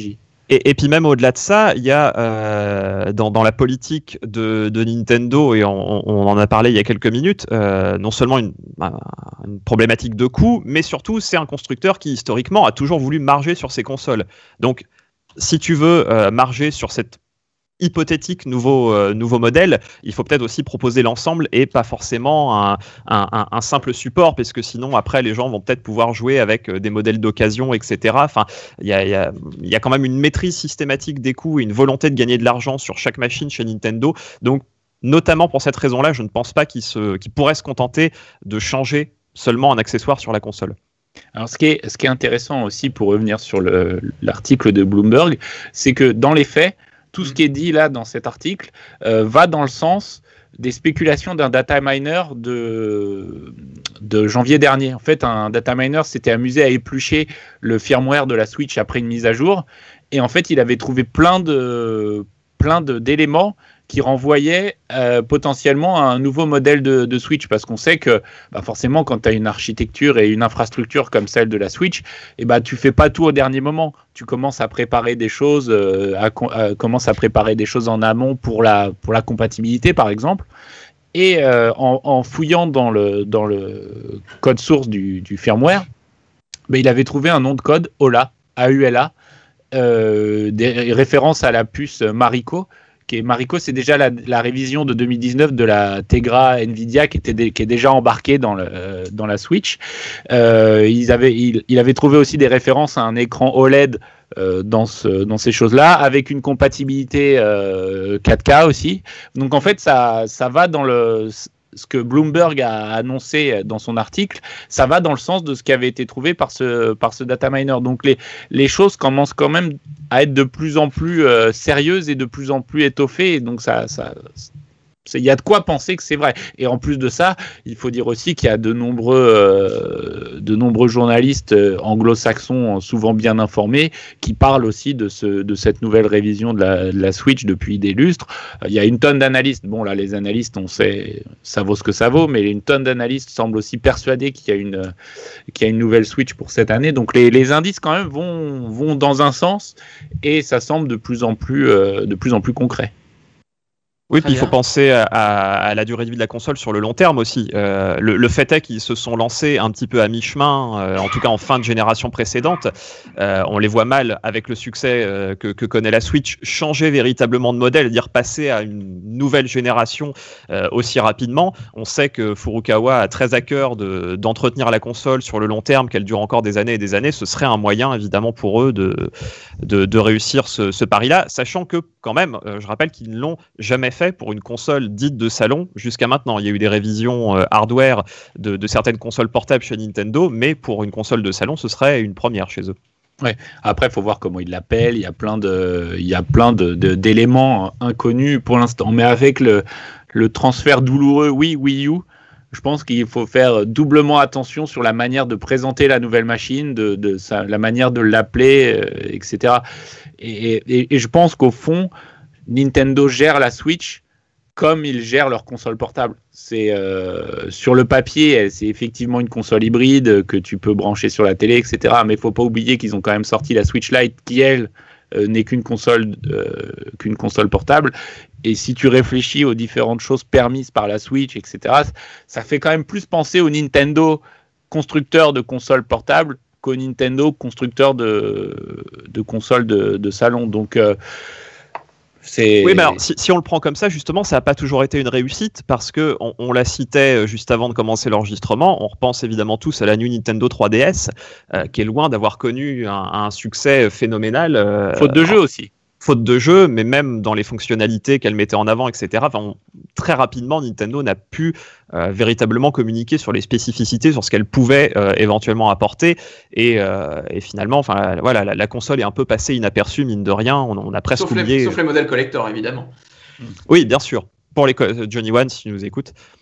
Et, et puis même au-delà de ça, il y a euh, dans, dans la politique de, de Nintendo, et on, on en a parlé il y a quelques minutes, euh, non seulement une, une problématique de coût, mais surtout c'est un constructeur qui historiquement a toujours voulu marger sur ses consoles. Donc si tu veux euh, marger sur cette hypothétique nouveau, euh, nouveau modèle, il faut peut-être aussi proposer l'ensemble et pas forcément un, un, un, un simple support, parce que sinon après les gens vont peut-être pouvoir jouer avec euh, des modèles d'occasion, et cetera. Enfin, il y a, y a, y a quand même une maîtrise systématique des coûts et une volonté de gagner de l'argent sur chaque machine chez Nintendo. Donc, notamment pour cette raison-là, je ne pense pas qu'ils se, qu'ils pourraient se contenter de changer seulement un accessoire sur la console. Alors, ce qui est, ce qui est intéressant aussi, pour revenir sur le, l'article de Bloomberg, c'est que dans les faits, tout ce qui est dit là dans cet article euh, va dans le sens des spéculations d'un data miner de, de janvier dernier. En fait, un data miner s'était amusé à éplucher le firmware de la Switch après une mise à jour, et en fait, il avait trouvé plein de, plein de, d'éléments qui renvoyait euh, potentiellement à un nouveau modèle de, de Switch, parce qu'on sait que bah forcément quand tu as une architecture et une infrastructure comme celle de la Switch, et bah, tu fais pas tout au dernier moment, tu commences à préparer des choses euh, à, à, commences à préparer des choses en amont pour la, pour la compatibilité par exemple, et euh, en, en fouillant dans le, dans le code source du, du firmware, bah, il avait trouvé un nom de code O L A, A U L A, euh, des références à la puce Marico. Qui est, Marico, c'est déjà la, la révision de deux mille dix-neuf de la Tegra Nvidia qui, était de, qui est déjà embarquée dans, le, euh, dans la Switch. Euh, ils avaient, il, il avait trouvé aussi des références à un écran O L E D euh, dans, ce, dans ces choses-là, avec une compatibilité euh, quatre K aussi. Donc en fait, ça, ça va dans le... ce que Bloomberg a annoncé dans son article, ça va dans le sens de ce qui avait été trouvé par ce, par ce data miner. Donc les, les choses commencent quand même à être de plus en plus euh, sérieuses et de plus en plus étoffées. Et donc ça, ça, il y a de quoi penser que c'est vrai. Et en plus de ça, il faut dire aussi qu'il y a de nombreux, euh, de nombreux journalistes euh, anglo-saxons, souvent bien informés, qui parlent aussi de, ce, de cette nouvelle révision de la, de la Switch depuis des lustres. Il y a une tonne d'analystes. Bon, là, les analystes, on sait, ça vaut ce que ça vaut, mais une tonne d'analystes semblent aussi persuadés qu'il y a une, qu'il y a une nouvelle Switch pour cette année. Donc, les, les indices, quand même, vont, vont dans un sens, et ça semble de plus en plus, euh, de plus en plus concret. Oui, puis il faut penser à, à la durée de vie de la console sur le long terme aussi. Euh, le, le fait est qu'ils se sont lancés un petit peu à mi-chemin, euh, en tout cas en fin de génération précédente. Euh, on les voit mal avec le succès euh, que, que connaît la Switch, changer véritablement de modèle, dire passer à une nouvelle génération euh, aussi rapidement. On sait que Furukawa a très à cœur de, d'entretenir la console sur le long terme, qu'elle dure encore des années et des années. Ce serait un moyen évidemment pour eux de, de, de réussir ce, ce pari-là, sachant que quand même, euh, je rappelle qu'ils ne l'ont jamais fait pour une console dite de salon jusqu'à maintenant. Il y a eu des révisions euh, hardware de, de certaines consoles portables chez Nintendo, mais pour une console de salon, ce serait une première chez eux. Ouais. Après, il faut voir comment ils l'appellent. Il y a plein de, il y a plein de, de, d'éléments inconnus pour l'instant. Mais avec le, le transfert douloureux Wii, Wii U, je pense qu'il faut faire doublement attention sur la manière de présenter la nouvelle machine, de, de sa, la manière de l'appeler, euh, et cetera. Et, et, et je pense qu'au fond, Nintendo gère la Switch comme ils gèrent leur console portable. C'est euh, sur le papier, c'est effectivement une console hybride que tu peux brancher sur la télé, et cetera. Mais il ne faut pas oublier qu'ils ont quand même sorti la Switch Lite qui, elle, euh, n'est qu'une console, euh, qu'une console portable. Et si tu réfléchis aux différentes choses permises par la Switch, et cetera, ça fait quand même plus penser au Nintendo constructeur de consoles portables qu'au Nintendo constructeur de, de consoles de, de salon. Donc, euh, c'est... Oui, mais alors, si, si on le prend comme ça, justement, ça n'a pas toujours été une réussite, parce que on, on la citait juste avant de commencer l'enregistrement. On repense évidemment tous à la New Nintendo trois D S, euh, qui est loin d'avoir connu un, un succès phénoménal. Euh, Faute de jeu aussi. Faute de jeu, mais même dans les fonctionnalités qu'elle mettait en avant, et cetera. Enfin, on, très rapidement, Nintendo n'a pu euh, véritablement communiquer sur les spécificités, sur ce qu'elle pouvait euh, éventuellement apporter. Et, euh, et finalement, enfin, voilà, la, la console est un peu passée inaperçue, mine de rien. On, on a presque sauf oublié. Les, sauf les modèles collector, évidemment. Oui, bien sûr. Pour les co- Johnny One, si tu nous écoutes.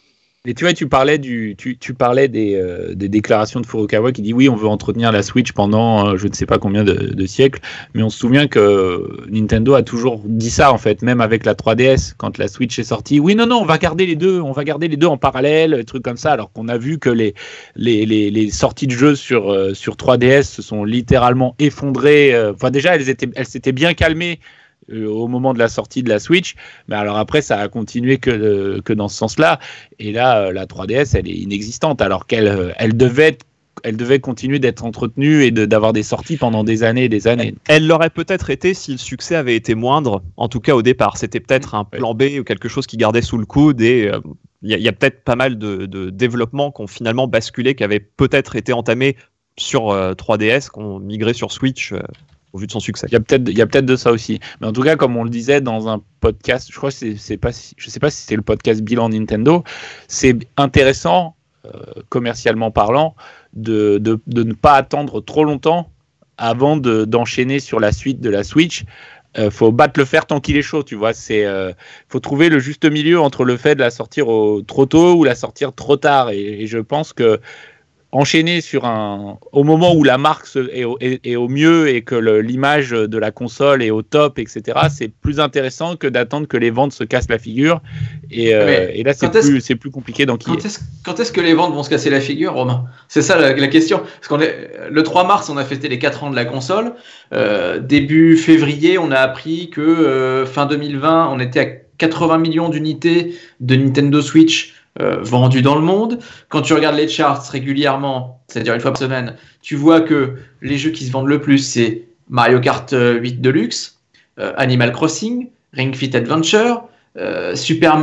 Et tu vois, tu parlais, du, tu, tu parlais des, euh, des déclarations de Furukawa qui dit oui, on veut entretenir la Switch pendant euh, je ne sais pas combien de, de siècles, mais on se souvient que Nintendo a toujours dit ça en fait, même avec la trois D S, quand la Switch est sortie. Oui, non, non, on va garder les deux, on va garder les deux en parallèle, des trucs comme ça, alors qu'on a vu que les, les, les, les sorties de jeux sur, euh, sur trois D S se sont littéralement effondrées. Enfin, euh, déjà, elles, étaient, elles s'étaient bien calmées au moment de la sortie de la Switch, mais alors après ça a continué que, euh, que dans ce sens-là, et là euh, la trois D S elle est inexistante alors qu'elle euh, elle devait être, elle devait continuer d'être entretenue et de, d'avoir des sorties pendant des années et des années. Elle l'aurait peut-être été si le succès avait été moindre, en tout cas au départ, c'était peut-être un plan B ou quelque chose qui gardait sous le coude, et il euh, y, y a peut-être pas mal de, de développements qui ont finalement basculé, qui avaient peut-être été entamés sur euh, trois D S, qui ont migré sur Switch euh, au vu de son succès. Il y a peut-être, il y a peut-être de ça aussi. Mais en tout cas, comme on le disait dans un podcast, je crois que c'est, c'est pas, si, je sais pas si c'est le podcast Bilan Nintendo, c'est intéressant, euh, commercialement parlant, de, de, de ne pas attendre trop longtemps avant de, d'enchaîner sur la suite de la Switch. Euh, faut battre le fer tant qu'il est chaud, tu vois. C'est, euh, faut trouver le juste milieu entre le fait de la sortir au, trop tôt ou la sortir trop tard. Et, et je pense que enchaîner sur un, au moment où la marque se, est, au, est, est au mieux et que le, l'image de la console est au top, et cetera, c'est plus intéressant que d'attendre que les ventes se cassent la figure. Et, euh, et là, c'est plus, c'est plus compliqué d'enquiller. Quand est-ce, quand est-ce que les ventes vont se casser la figure, Romain ? C'est ça la, la question. Parce qu'on est, le trois mars, on a fêté les quatre ans de la console. Euh, début février, on a appris que euh, fin deux mille vingt, on était à quatre-vingts millions d'unités de Nintendo Switch Euh, vendus dans le monde. Quand tu regardes les charts régulièrement, c'est-à-dire une fois par semaine, tu vois que les jeux qui se vendent le plus, c'est Mario Kart huit Deluxe, euh, Animal Crossing, Ring Fit Adventure, euh, Super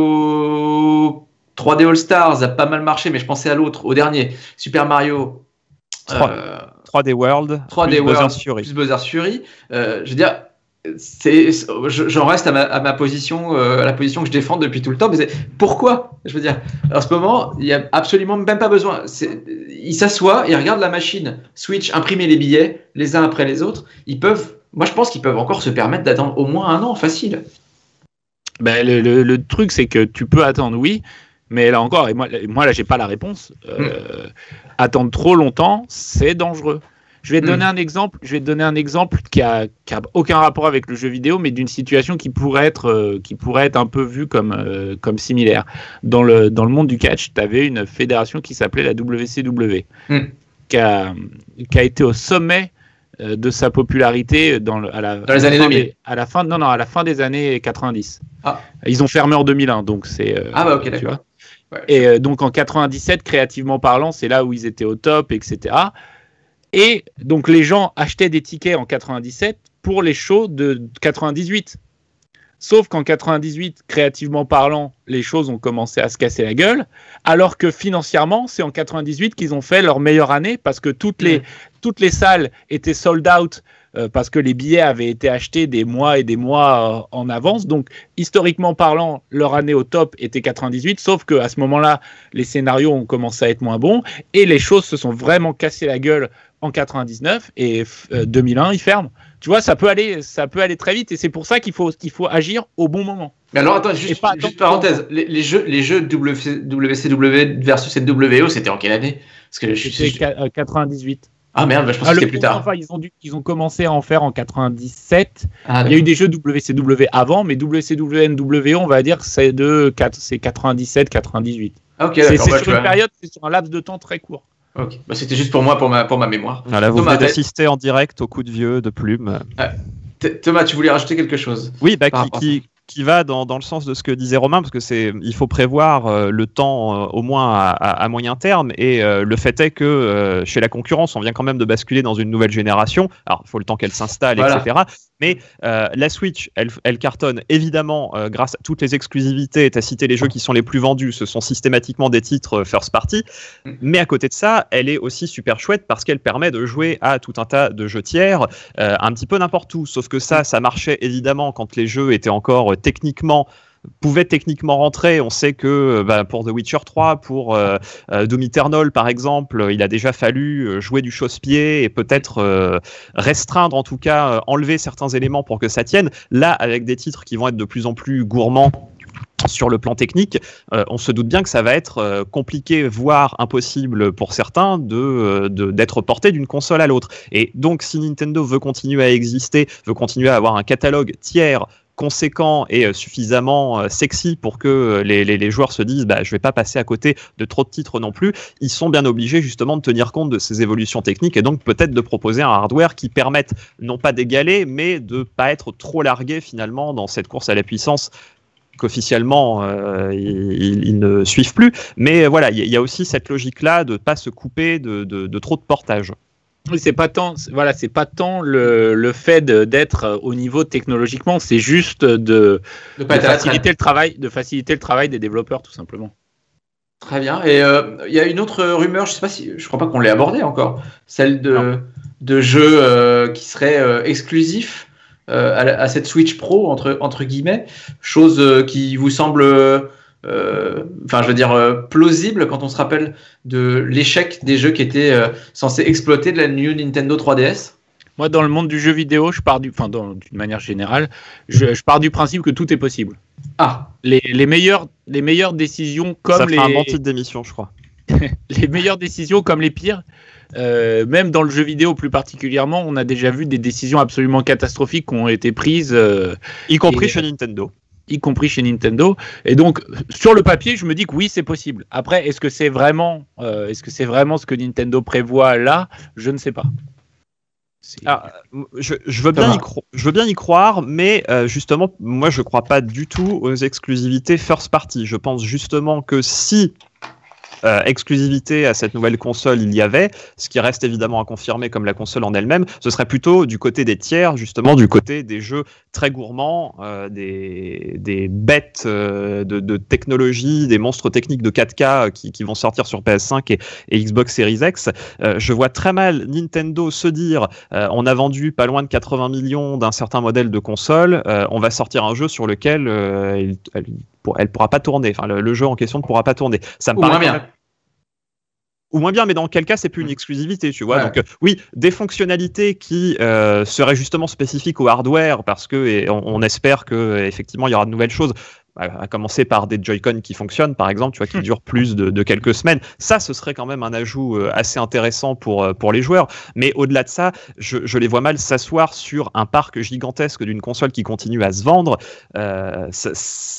Mario trois D All Stars a pas mal marché, mais je pensais à l'autre, au dernier, Super Mario euh, trois D World, trois D plus World, Bowser's Fury. plus Bowser's Fury. Euh, je veux dire, c'est, j'en reste à ma, à ma position, euh, à la position que je défends depuis tout le temps. Mais c'est, pourquoi ? Je veux dire, en ce moment, il y a absolument même pas besoin. C'est, ils s'assoient, ils regardent la machine Switch imprimer les billets les uns après les autres. Ils peuvent, moi, je pense qu'ils peuvent encore se permettre d'attendre au moins un an, facile. Ben, le, le, le truc, c'est que tu peux attendre, oui. Mais là encore, et moi, moi là, j'ai pas la réponse. Euh, mmh. Attendre trop longtemps, c'est dangereux. Je vais te donner mmh. un exemple. Je vais te donner un exemple qui a, qui a aucun rapport avec le jeu vidéo, mais d'une situation qui pourrait être, euh, qui pourrait être un peu vue comme, euh, comme similaire. Dans le, dans le monde du catch, tu avais une fédération qui s'appelait la W C W, mmh. qui, a, qui a été au sommet euh, de sa popularité dans, le, à la, dans les années deux mille. Des, à la fin, non, non, à la fin des années quatre-vingt-dix. Ah. Ils ont fermé en deux mille un, donc c'est. Euh, ah bah ok, tu d'accord. vois. Ouais. Et euh, donc en quatre-vingt-dix-sept, créativement parlant, c'est là où ils étaient au top, et cetera. Et donc les gens achetaient des tickets en quatre-vingt-dix-sept pour les shows de quatre-vingt-dix-huit. Sauf qu'en quatre-vingt-dix-huit, créativement parlant, les choses ont commencé à se casser la gueule, alors que financièrement, c'est en quatre-vingt-dix-huit qu'ils ont fait leur meilleure année parce que toutes les, mmh. toutes les salles étaient sold out euh, parce que les billets avaient été achetés des mois et des mois euh, en avance. Donc, historiquement parlant, leur année au top était quatre-vingt-dix-huit, sauf qu'à ce moment-là, les scénarios ont commencé à être moins bons et les choses se sont vraiment cassées la gueule en quatre-vingt-dix-neuf et euh, deux mille un, ils ferment. Tu vois, ça peut aller, ça peut aller très vite et c'est pour ça qu'il faut, qu'il faut agir au bon moment. Mais alors, attends, juste, pas, juste parenthèse, les, les jeux, les jeux W C W versus W O, c'était en quelle année ? Parce que je C'était je... quatre-vingt-dix-huit. Ah merde, bah, je pense ah, que c'était plus tard. Enfin, ils ont, dû, ils ont commencé à en faire en quatre-vingt-dix-sept. Ah, il y a eu des jeux W C W avant, mais W C W N W O, on va dire, c'est de c'est quatre-vingt-dix-sept quatre-vingt-dix-huit. Ok, c'est, d'accord. C'est bah, sur une période, c'est sur un laps de temps très court. Ok, bah, c'était juste pour moi, pour ma, pour ma mémoire. Voilà, vous Thomas, venez d'assister en direct au coup de vieux de plume. Ah, Thomas, tu voulais rajouter quelque chose ? Oui, bah, qui, qui, qui va dans, dans le sens de ce que disait Romain, parce que c'est, il faut prévoir euh, le temps euh, au moins à, à, à moyen terme, et euh, le fait est que euh, chez la concurrence, on vient quand même de basculer dans une nouvelle génération. Alors, il faut le temps qu'elle s'installe, voilà. et cetera. Mais euh, la Switch, elle, elle cartonne évidemment euh, grâce à toutes les exclusivités. Tu as cité les jeux qui sont les plus vendus, ce sont systématiquement des titres first party. Mm. Mais à côté de ça, elle est aussi super chouette parce qu'elle permet de jouer à tout un tas de jeux tiers, euh, un petit peu n'importe où. Sauf que ça, ça marchait évidemment quand les jeux étaient encore euh, techniquement pouvait techniquement rentrer. On sait que bah, pour The Witcher trois, pour euh, euh, Doom Eternal par exemple, il a déjà fallu jouer du chausse-pied et peut-être euh, restreindre, en tout cas euh, enlever certains éléments pour que ça tienne. Là, avec des titres qui vont être de plus en plus gourmands sur le plan technique, euh, on se doute bien que ça va être euh, compliqué, voire impossible pour certains de, de, d'être porté d'une console à l'autre. Et donc, si Nintendo veut continuer à exister, veut continuer à avoir un catalogue tiers conséquent et euh, suffisamment euh, sexy pour que euh, les, les, les joueurs se disent bah, je vais pas passer à côté de trop de titres non plus, ils sont bien obligés justement de tenir compte de ces évolutions techniques et donc peut-être de proposer un hardware qui permette non pas d'égaler mais de pas être trop largué finalement dans cette course à la puissance qu'officiellement euh, ils, ils ne suivent plus, mais voilà, il y, y a aussi cette logique là de pas se couper de, de, de trop de portage. Oui, c'est pas tant, voilà, c'est pas tant le, le fait de, d'être au niveau technologiquement, c'est juste de, de, de faciliter le travail, de faciliter le travail des développeurs tout simplement. Très bien. Et il euh, y a une autre rumeur, je sais pas si, je crois pas qu'on l'ait abordée encore, celle de, de jeux euh, qui seraient euh, exclusifs euh, à, à cette Switch Pro entre entre guillemets, chose euh, qui vous semble euh, Euh, enfin, je veux dire euh, plausible quand on se rappelle de l'échec des jeux qui étaient euh, censés exploiter de la New Nintendo trois D S. Moi, dans le monde du jeu vidéo, je pars du, enfin, dans, d'une manière générale, je, je pars du principe que tout est possible. Ah. Les, les meilleures, les meilleures décisions comme ça les. Ça fait un bon titre d'émission, je crois. Les meilleures décisions comme les pires. Euh, même dans le jeu vidéo plus particulièrement, on a déjà vu des décisions absolument catastrophiques qui ont été prises, euh, y compris et, chez Nintendo. y compris chez Nintendo. Et donc, sur le papier, je me dis que oui, c'est possible. Après, est-ce que c'est vraiment, euh, est-ce que c'est vraiment ce que Nintendo prévoit là ? Je ne sais pas. Alors, je, je, veux bien y cro- je veux bien y croire, mais euh, justement, moi, je ne crois pas du tout aux exclusivités first party. Je pense justement que si Euh, exclusivité à cette nouvelle console il y avait, ce qui reste évidemment à confirmer comme la console en elle-même, ce serait plutôt du côté des tiers, justement du côté des jeux très gourmands, euh, des, des bêtes euh, de, de technologie, des monstres techniques de quatre K euh, qui, qui vont sortir sur P S cinq et, et Xbox Series X. Euh, je vois très mal Nintendo se dire euh, on a vendu pas loin de quatre-vingts millions d'un certain modèle de console, euh, on va sortir un jeu sur lequel euh, elle, elle, elle pourra pas tourner, enfin le, le jeu en question ne pourra pas tourner. Ça me Ou paraît moins bien. Ou moins bien, mais dans quel cas c'est plus une exclusivité, tu vois. Ouais. Donc euh, oui, des fonctionnalités qui euh, seraient justement spécifiques au hardware, parce que et on, on espère que effectivement il y aura de nouvelles choses. À commencer par des Joy-Con qui fonctionnent, par exemple, tu vois, qui durent plus de, de quelques semaines. Ça, ce serait quand même un ajout euh, assez intéressant pour, euh, pour les joueurs. Mais au-delà de ça, je, je les vois mal s'asseoir sur un parc gigantesque d'une console qui continue à se vendre. Euh, ça,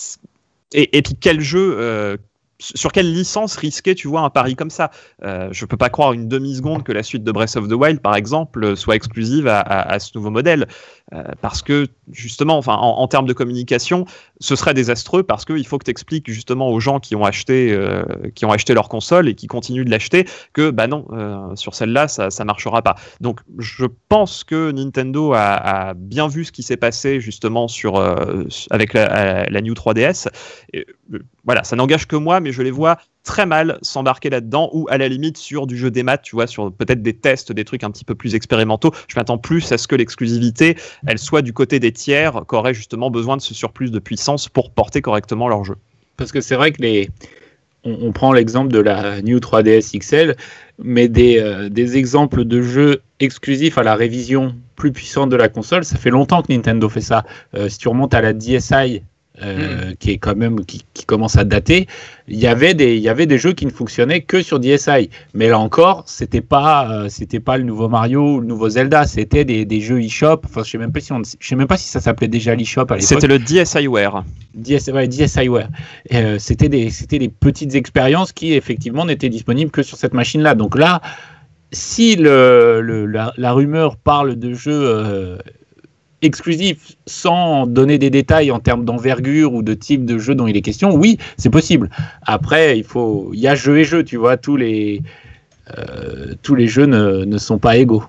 et, et puis quel jeu euh, sur quelle licence risquer, tu vois, un pari comme ça? euh, Je peux pas croire une demi-seconde que la suite de Breath of the Wild, par exemple, soit exclusive à, à, à ce nouveau modèle. Euh, parce que, justement, enfin, en, en termes de communication, ce serait désastreux parce qu'il faut que tu expliques justement aux gens qui ont acheté, euh, qui ont acheté leur console et qui continuent de l'acheter que, bah non, euh, sur celle-là, ça, ça marchera pas. Donc, je pense que Nintendo a, a bien vu ce qui s'est passé justement sur, euh, avec la, la New trois D S. Et, euh, voilà, ça n'engage que moi, mais je les vois très mal s'embarquer là-dedans ou à la limite sur du jeu des maths, tu vois, sur peut-être des tests, des trucs un petit peu plus expérimentaux. Je m'attends plus à ce que l'exclusivité, elle soit du côté des tiers qui auraient justement besoin de ce surplus de puissance pour porter correctement leur jeu. Parce que c'est vrai que les... on, on prend l'exemple de la New trois D S X L, mais des, euh, des exemples de jeux exclusifs à la révision plus puissante de la console, ça fait longtemps que Nintendo fait ça. Euh, si tu remontes à la D S i, Euh, mmh. qui est quand même qui, qui commence à dater, il y avait des il y avait des jeux qui ne fonctionnaient que sur D S i, mais là encore c'était pas euh, c'était pas le nouveau Mario ou le nouveau Zelda, c'était des, des jeux eShop. Enfin, je sais même pas si on, je sais même pas si ça s'appelait déjà l'eShop à l'époque. C'était le DSiWare. DS, ouais, DSiWare. Euh, c'était des c'était des petites expériences qui effectivement n'étaient disponibles que sur cette machine là. Donc là, si le, le la, la rumeur parle de jeux euh, exclusif sans donner des détails en termes d'envergure ou de type de jeu dont il est question, oui, c'est possible. Après, il faut, il y a jeu et jeu, tu vois, tous les, euh, tous les jeux ne, ne sont pas égaux.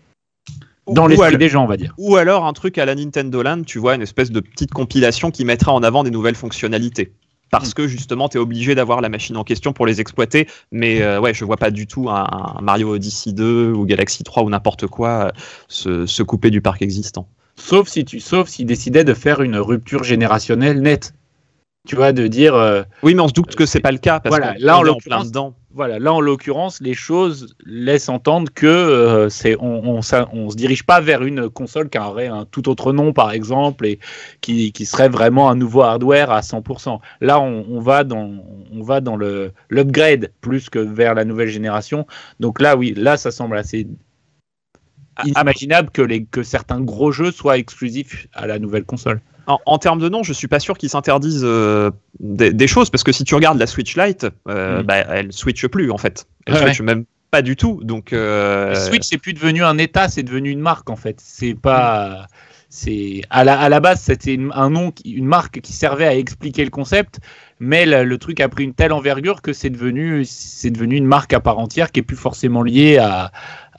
Dans l'esprit alors, des gens, on va dire. Ou alors un truc à la Nintendo Land, tu vois, une espèce de petite compilation qui mettra en avant des nouvelles fonctionnalités. Parce que justement, tu es obligé d'avoir la machine en question pour les exploiter. Mais euh, ouais, je vois pas du tout un, un Mario Odyssey deux ou Galaxy trois ou n'importe quoi euh, se, se couper du parc existant. Sauf si tu, sauf s'ils décidaient de faire une rupture générationnelle nette. Tu vois, de dire. Euh, oui, mais on se doute que c'est pas le cas parce voilà, que là, on en est en plein dedans. Voilà, là en l'occurrence, les choses laissent entendre que euh, c'est, on, on, ça, on se dirige pas vers une console qui aurait un tout autre nom, par exemple, et qui, qui serait vraiment un nouveau hardware à cent pour cent. Là, on, on va dans, on va dans le, l'upgrade plus que vers la nouvelle génération. Donc là, oui, là, ça semble assez inimaginable que, les, que certains gros jeux soient exclusifs à la nouvelle console. En, en termes de nom, je suis pas sûr qu'ils s'interdisent euh, des, des choses, parce que si tu regardes la Switch Lite, euh, mmh. bah, elle switche plus en fait. Elle ouais, switch ouais. même pas du tout. Donc euh... Switch, c'est plus devenu un état, c'est devenu une marque en fait. C'est pas, mmh. c'est à la à la base c'était une, un nom, une marque qui servait à expliquer le concept, mais le, le truc a pris une telle envergure que c'est devenu c'est devenu une marque à part entière qui est plus forcément liée à,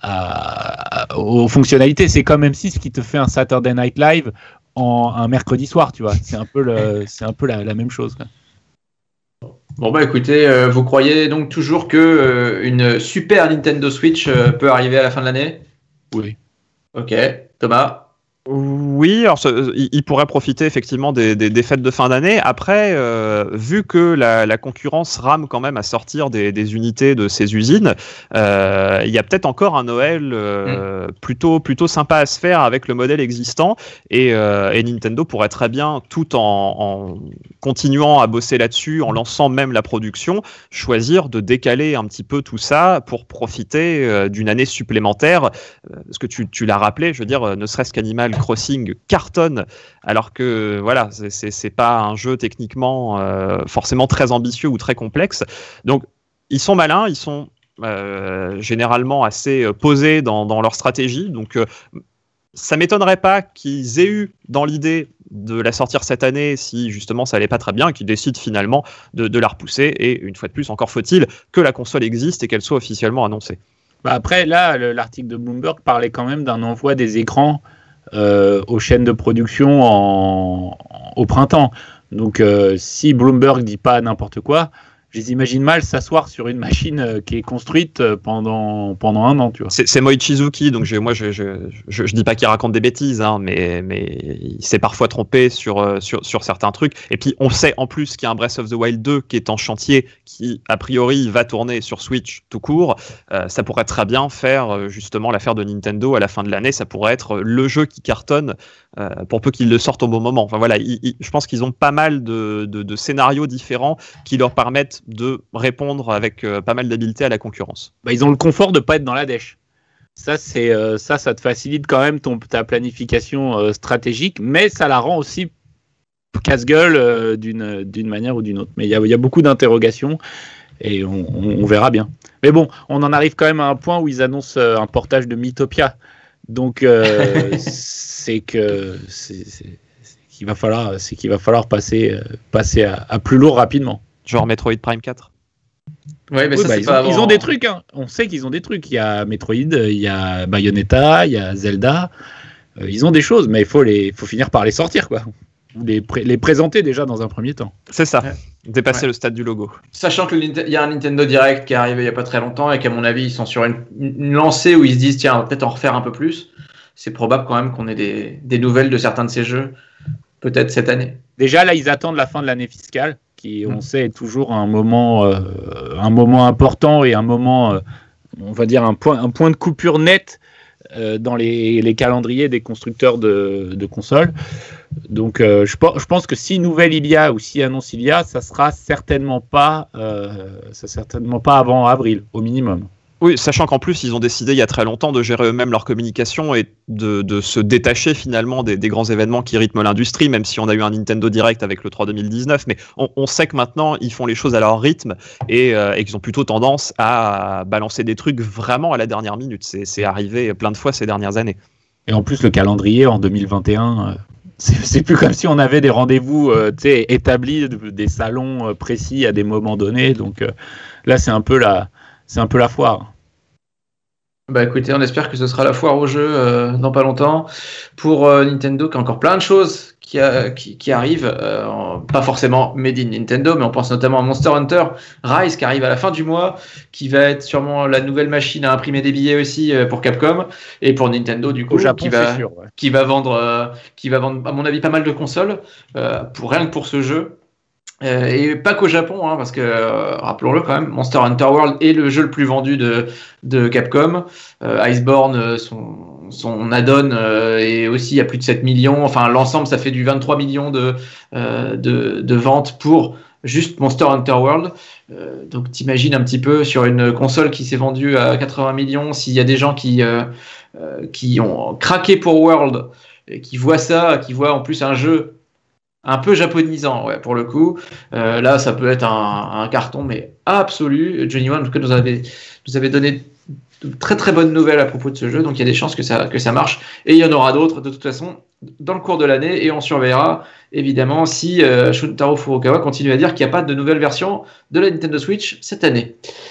à, à aux fonctionnalités. C'est comme M six qui te fait un Saturday Night Live en un mercredi soir, tu vois. C'est un peu, le, c'est un peu la, la même chose, quoi. Bon bah écoutez, euh, vous croyez donc toujours que euh, une super Nintendo Switch euh, peut arriver à la fin de l'année ? Oui. Ok, Thomas ? Oui, alors ce, il, il pourrait profiter effectivement des, des, des fêtes de fin d'année. Après, euh, vu que la, la concurrence rame quand même à sortir des, des unités de ces usines, euh, il y a peut-être encore un Noël euh, mmh. plutôt, plutôt sympa à se faire avec le modèle existant. Et, euh, et Nintendo pourrait très bien, tout en, en continuant à bosser là-dessus, en lançant même la production, choisir de décaler un petit peu tout ça pour profiter euh, d'une année supplémentaire. Parce que tu, tu l'as rappelé, je veux dire, ne serait-ce qu'Animal Crossing cartonne, alors que voilà, c'est, c'est, c'est pas un jeu techniquement euh, forcément très ambitieux ou très complexe. Donc ils sont malins, ils sont euh, généralement assez posés dans, dans leur stratégie. Donc euh, ça m'étonnerait pas qu'ils aient eu dans l'idée de la sortir cette année si justement ça allait pas très bien, qu'ils décident finalement de, de la repousser. Et une fois de plus, encore faut-il que la console existe et qu'elle soit officiellement annoncée. Bah après, là, le, l'article de Bloomberg parlait quand même d'un envoi des écrans Euh, aux chaînes de production en, en, au printemps. Donc euh, si Bloomberg dit pas n'importe quoi, je les imagine mal s'asseoir sur une machine euh, qui est construite euh, pendant, pendant un an. Tu vois. C'est, c'est Moichizuki, donc je, moi je, je, je, je dis pas qu'il raconte des bêtises, hein, mais, mais il s'est parfois trompé sur, euh, sur, sur certains trucs. Et puis on sait en plus qu'il y a un Breath of the Wild deux qui est en chantier, qui a priori va tourner sur Switch tout court. Euh, ça pourrait très bien faire justement l'affaire de Nintendo à la fin de l'année. Ça pourrait être le jeu qui cartonne euh, pour peu qu'ils le sortent au bon moment. Enfin voilà, il, il, je pense qu'ils ont pas mal de, de, de scénarios différents qui leur permettent de répondre avec euh, pas mal d'habileté à la concurrence. Bah, ils ont le confort de pas être dans la dèche. Ça, c'est, euh, ça, ça te facilite quand même ton, ta planification euh, stratégique, mais ça la rend aussi casse-gueule euh, d'une, d'une manière ou d'une autre. Mais il y a, y a beaucoup d'interrogations et on, on, on verra bien. Mais bon, on en arrive quand même à un point où ils annoncent euh, un portage de Mythopia. Donc, euh, c'est que c'est, c'est, c'est qu'il va falloir, c'est qu'il va falloir passer, euh, passer à, à plus lourd rapidement. Genre Metroid Prime quatre. Ouais, mais oui, ça, bah, c'est ils, pas ont, ils ont des trucs. Hein. On sait qu'ils ont des trucs. Il y a Metroid, il y a Bayonetta, il y a Zelda. Euh, ils ont des choses, mais il faut, les, faut finir par les sortir, quoi. Ou les, pré- les présenter déjà dans un premier temps. C'est ça. Ouais. Dépasser ouais. le stade du logo. Sachant qu'il y a un Nintendo Direct qui est arrivé il n'y a pas très longtemps et qu'à mon avis, ils sont sur une, une lancée où ils se disent tiens, on va peut-être en refaire un peu plus. C'est probable quand même qu'on ait des, des nouvelles de certains de ces jeux, peut-être cette année. Déjà, là, ils attendent la fin de l'année fiscale, qui, on sait, est toujours un moment, euh, un moment important et un moment, euh, on va dire, un point, un point de coupure net euh, dans les, les calendriers des constructeurs de, de consoles. Donc, euh, je, je pense que si nouvelle il y a ou si annonce il y a, ça sera certainement pas, euh, ça certainement pas avant avril, au minimum. Oui, sachant qu'en plus, ils ont décidé il y a très longtemps de gérer eux-mêmes leur communication et de, de se détacher finalement des, des grands événements qui rythment l'industrie, même si on a eu un Nintendo Direct avec l'E trois deux mille dix-neuf. Mais on, on sait que maintenant, ils font les choses à leur rythme et, euh, et qu'ils ont plutôt tendance à balancer des trucs vraiment à la dernière minute. C'est, c'est arrivé plein de fois ces dernières années. Et en plus, le calendrier en deux mille vingt et un... Euh... C'est, c'est plus comme si on avait des rendez-vous euh, établis, des salons euh, précis à des moments donnés. Donc euh, là, c'est un peu la, c'est un peu la foire. Bah écoutez, on espère que ce sera la foire au jeu euh, dans pas longtemps. Pour euh, Nintendo, qui a encore plein de choses qui, a, qui, qui arrivent. Euh, pas forcément made in Nintendo, mais on pense notamment à Monster Hunter Rise qui arrive à la fin du mois, qui va être sûrement la nouvelle machine à imprimer des billets aussi euh, pour Capcom et pour Nintendo du coup, au Japon, qui va, c'est sûr, ouais. qui va vendre, euh, qui va vendre à mon avis pas mal de consoles euh, pour rien que pour ce jeu. Euh, et pas qu'au Japon, hein, parce que, euh, rappelons-le quand même, Monster Hunter World est le jeu le plus vendu de, de Capcom. Euh, Iceborne, son, son add-on euh, est aussi à plus de sept millions. Enfin, l'ensemble, ça fait du vingt-trois millions de, euh, de, de ventes pour juste Monster Hunter World. Euh, donc, t'imagines un petit peu sur une console qui s'est vendue à quatre-vingts millions, s'il y a des gens qui, euh, euh, qui ont craqué pour World, et qui voient ça, qui voient en plus un jeu un peu japonisant, ouais, pour le coup. Euh, là, ça peut être un, un carton, mais absolu. Johnny One, en tout cas, nous avait, nous avait donné de très très bonnes nouvelles à propos de ce jeu, donc il y a des chances que ça, que ça marche. Et il y en aura d'autres, de toute façon, dans le cours de l'année, et on surveillera, évidemment, si euh, Shuntaro Furukawa continue à dire qu'il n'y a pas de nouvelle version de la Nintendo Switch cette année.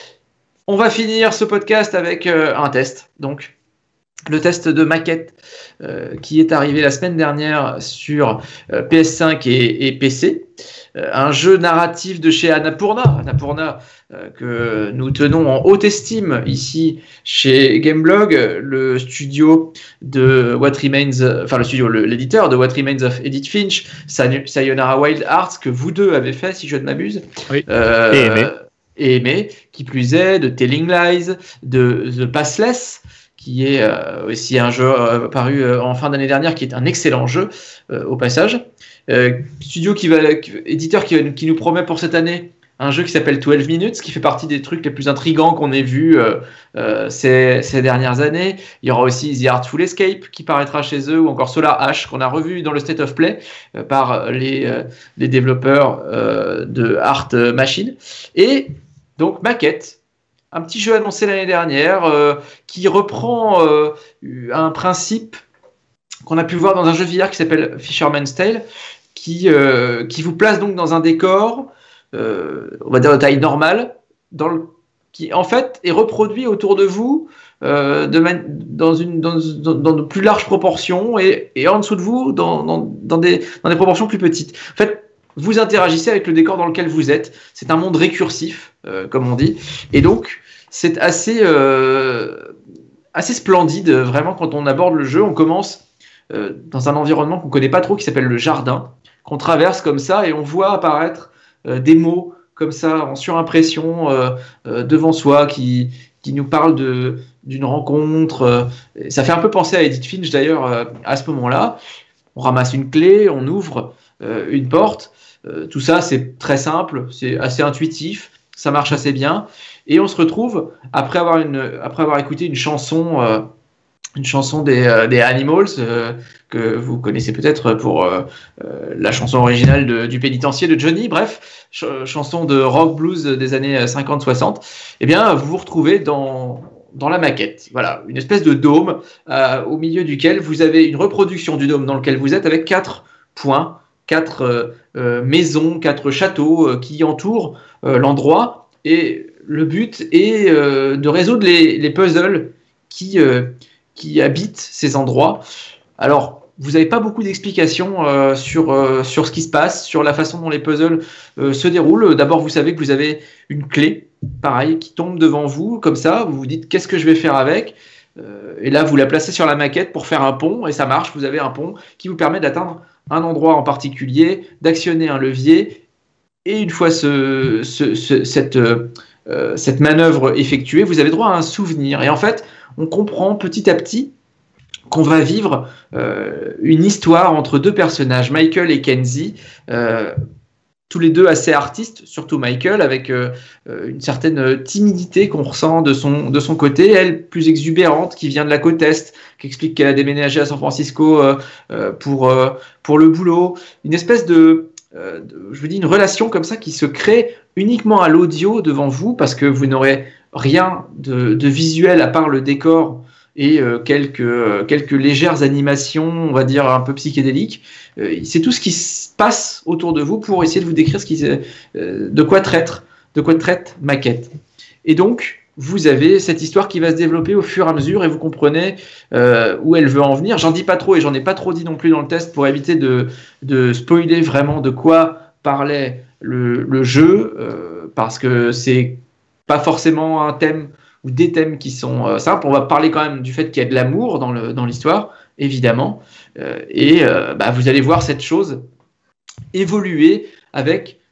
On va finir ce podcast avec euh, un test, donc le test de maquette euh, qui est arrivé la semaine dernière sur euh, P S cinq et, et P C. Euh, un jeu narratif de chez Annapurna, Annapurna euh, que nous tenons en haute estime ici chez Gameblog, le studio de What Remains, enfin le studio, le, l'éditeur de What Remains of Edith Finch, Sayonara Wild Hearts, que vous deux avez fait, si je ne m'abuse. Oui. Euh, et aimé. Et aimé, qui plus est, de Telling Lies, de The Passless, qui est euh, aussi un jeu euh, paru euh, en fin d'année dernière, qui est un excellent jeu euh, au passage. Euh, studio qui va, éditeur qui, qui nous promet pour cette année un jeu qui s'appelle douze minutes, qui fait partie des trucs les plus intrigants qu'on ait vus euh, euh, ces, ces dernières années. Il y aura aussi The Artful Escape qui paraîtra chez eux, ou encore Solar Ash qu'on a revu dans le State of Play euh, par les, euh, les développeurs euh, de Art Machine. Et donc maquette. Un petit jeu annoncé l'année dernière euh, qui reprend euh, un principe qu'on a pu voir dans un jeu V R qui s'appelle Fisherman's Tale, qui, euh, qui vous place donc dans un décor, euh, on va dire de taille normale, dans le, qui en fait est reproduit autour de vous euh, de man- dans, une, dans, dans, dans de plus larges proportions et, et en dessous de vous dans, dans, dans, des, dans des proportions plus petites. En fait, vous interagissez avec le décor dans lequel vous êtes. C'est un monde récursif, euh, comme on dit. Et donc, c'est assez, euh, assez splendide, vraiment, quand on aborde le jeu. On commence euh, dans un environnement qu'on ne connaît pas trop, qui s'appelle le jardin, qu'on traverse comme ça, et on voit apparaître euh, des mots comme ça, en surimpression, euh, euh, devant soi, qui, qui nous parlent de, d'une rencontre. Euh, ça fait un peu penser à Edith Finch, d'ailleurs, euh, à ce moment-là. On ramasse une clé, on ouvre euh, une porte. Euh, tout ça, c'est très simple, c'est assez intuitif, ça marche assez bien. Et on se retrouve, après avoir, une, après avoir écouté une chanson, euh, une chanson des, euh, des Animals, euh, que vous connaissez peut-être pour euh, euh, la chanson originale de, du pénitencier de Johnny, bref, ch- chanson de rock blues des années cinquante soixante, eh bien, vous vous retrouvez dans, dans la maquette. Voilà, une espèce de dôme euh, au milieu duquel vous avez une reproduction du dôme dans lequel vous êtes avec quatre points, quatre euh, euh, maisons, quatre châteaux euh, qui entourent euh, l'endroit. Et le but est euh, de résoudre les, les puzzles qui, euh, qui habitent ces endroits. Alors, vous n'avez pas beaucoup d'explications euh, sur, euh, sur ce qui se passe, sur la façon dont les puzzles euh, se déroulent. D'abord, vous savez que vous avez une clé, pareil, qui tombe devant vous, comme ça. Vous vous dites, qu'est-ce que je vais faire avec ? euh, Et là, vous la placez sur la maquette pour faire un pont, et ça marche. Vous avez un pont qui vous permet d'atteindre un endroit en particulier, d'actionner un levier, et une fois ce, ce, ce, cette, euh, cette manœuvre effectuée, vous avez droit à un souvenir. Et en fait, on comprend petit à petit qu'on va vivre euh, une histoire entre deux personnages, Michael et Kenzie, euh, tous les deux assez artistes, surtout Michael, avec euh, une certaine timidité qu'on ressent de son, de son côté, elle plus exubérante, qui vient de la côte Est, qui explique qu'elle a déménagé à San Francisco euh, euh, pour, euh, pour le boulot. Une espèce de, euh, de, je vous dis, une relation comme ça qui se crée uniquement à l'audio devant vous, parce que vous n'aurez rien de, de visuel à part le décor et euh, quelques, euh, quelques légères animations, on va dire un peu psychédéliques. Euh, c'est tout ce qui se passe autour de vous pour essayer de vous décrire ce qui, euh, de quoi traite, de quoi traite maquette. Et donc, vous avez cette histoire qui va se développer au fur et à mesure et vous comprenez euh, où elle veut en venir. J'en dis pas trop et j'en ai pas trop dit non plus dans le test pour éviter de, de spoiler vraiment de quoi parlait le, le jeu, euh, parce que c'est pas forcément un thème ou des thèmes qui sont euh, simples. On va parler quand même du fait qu'il y a de l'amour dans, le, dans l'histoire, évidemment. Euh, et euh, bah, vous allez voir cette chose évoluer avec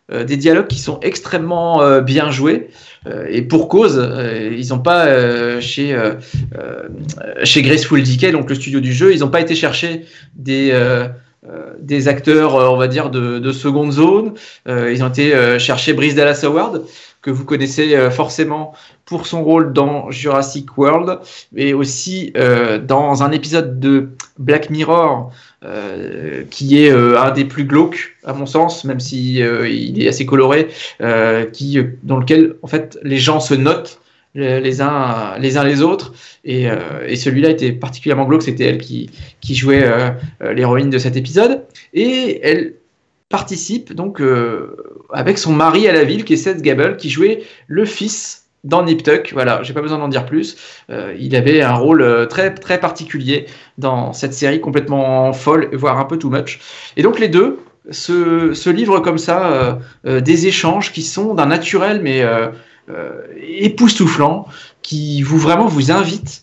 euh, des dialogues qui sont extrêmement euh, bien joués. Euh, et pour cause, euh, ils n'ont pas euh, chez euh, euh, chez Graceful Decay, donc le studio du jeu, ils n'ont pas été chercher des euh, euh, des acteurs, euh, on va dire de, de seconde zone. Euh, ils ont été euh, chercher Bryce Dallas Howard, que vous connaissez euh, forcément pour son rôle dans Jurassic World, mais aussi euh, dans un épisode de Black Mirror euh, qui est euh, un des plus glauques à mon sens, même si euh, il est assez coloré, euh, qui dans lequel en fait les gens se notent les, les uns les uns les autres, et, euh, et celui-là était particulièrement glauque. C'était elle qui qui jouait euh, l'héroïne de cet épisode, et elle participe donc euh, avec son mari à la ville qui est Seth Gabel, qui jouait le fils dans Nip Tuck. Voilà, j'ai pas besoin d'en dire plus. Euh, il avait un rôle euh, très très particulier dans cette série complètement folle, voire un peu too much. Et donc les deux se, se livrent comme ça euh, euh, des échanges qui sont d'un naturel mais euh, euh, époustouflant, qui vous vraiment vous invitent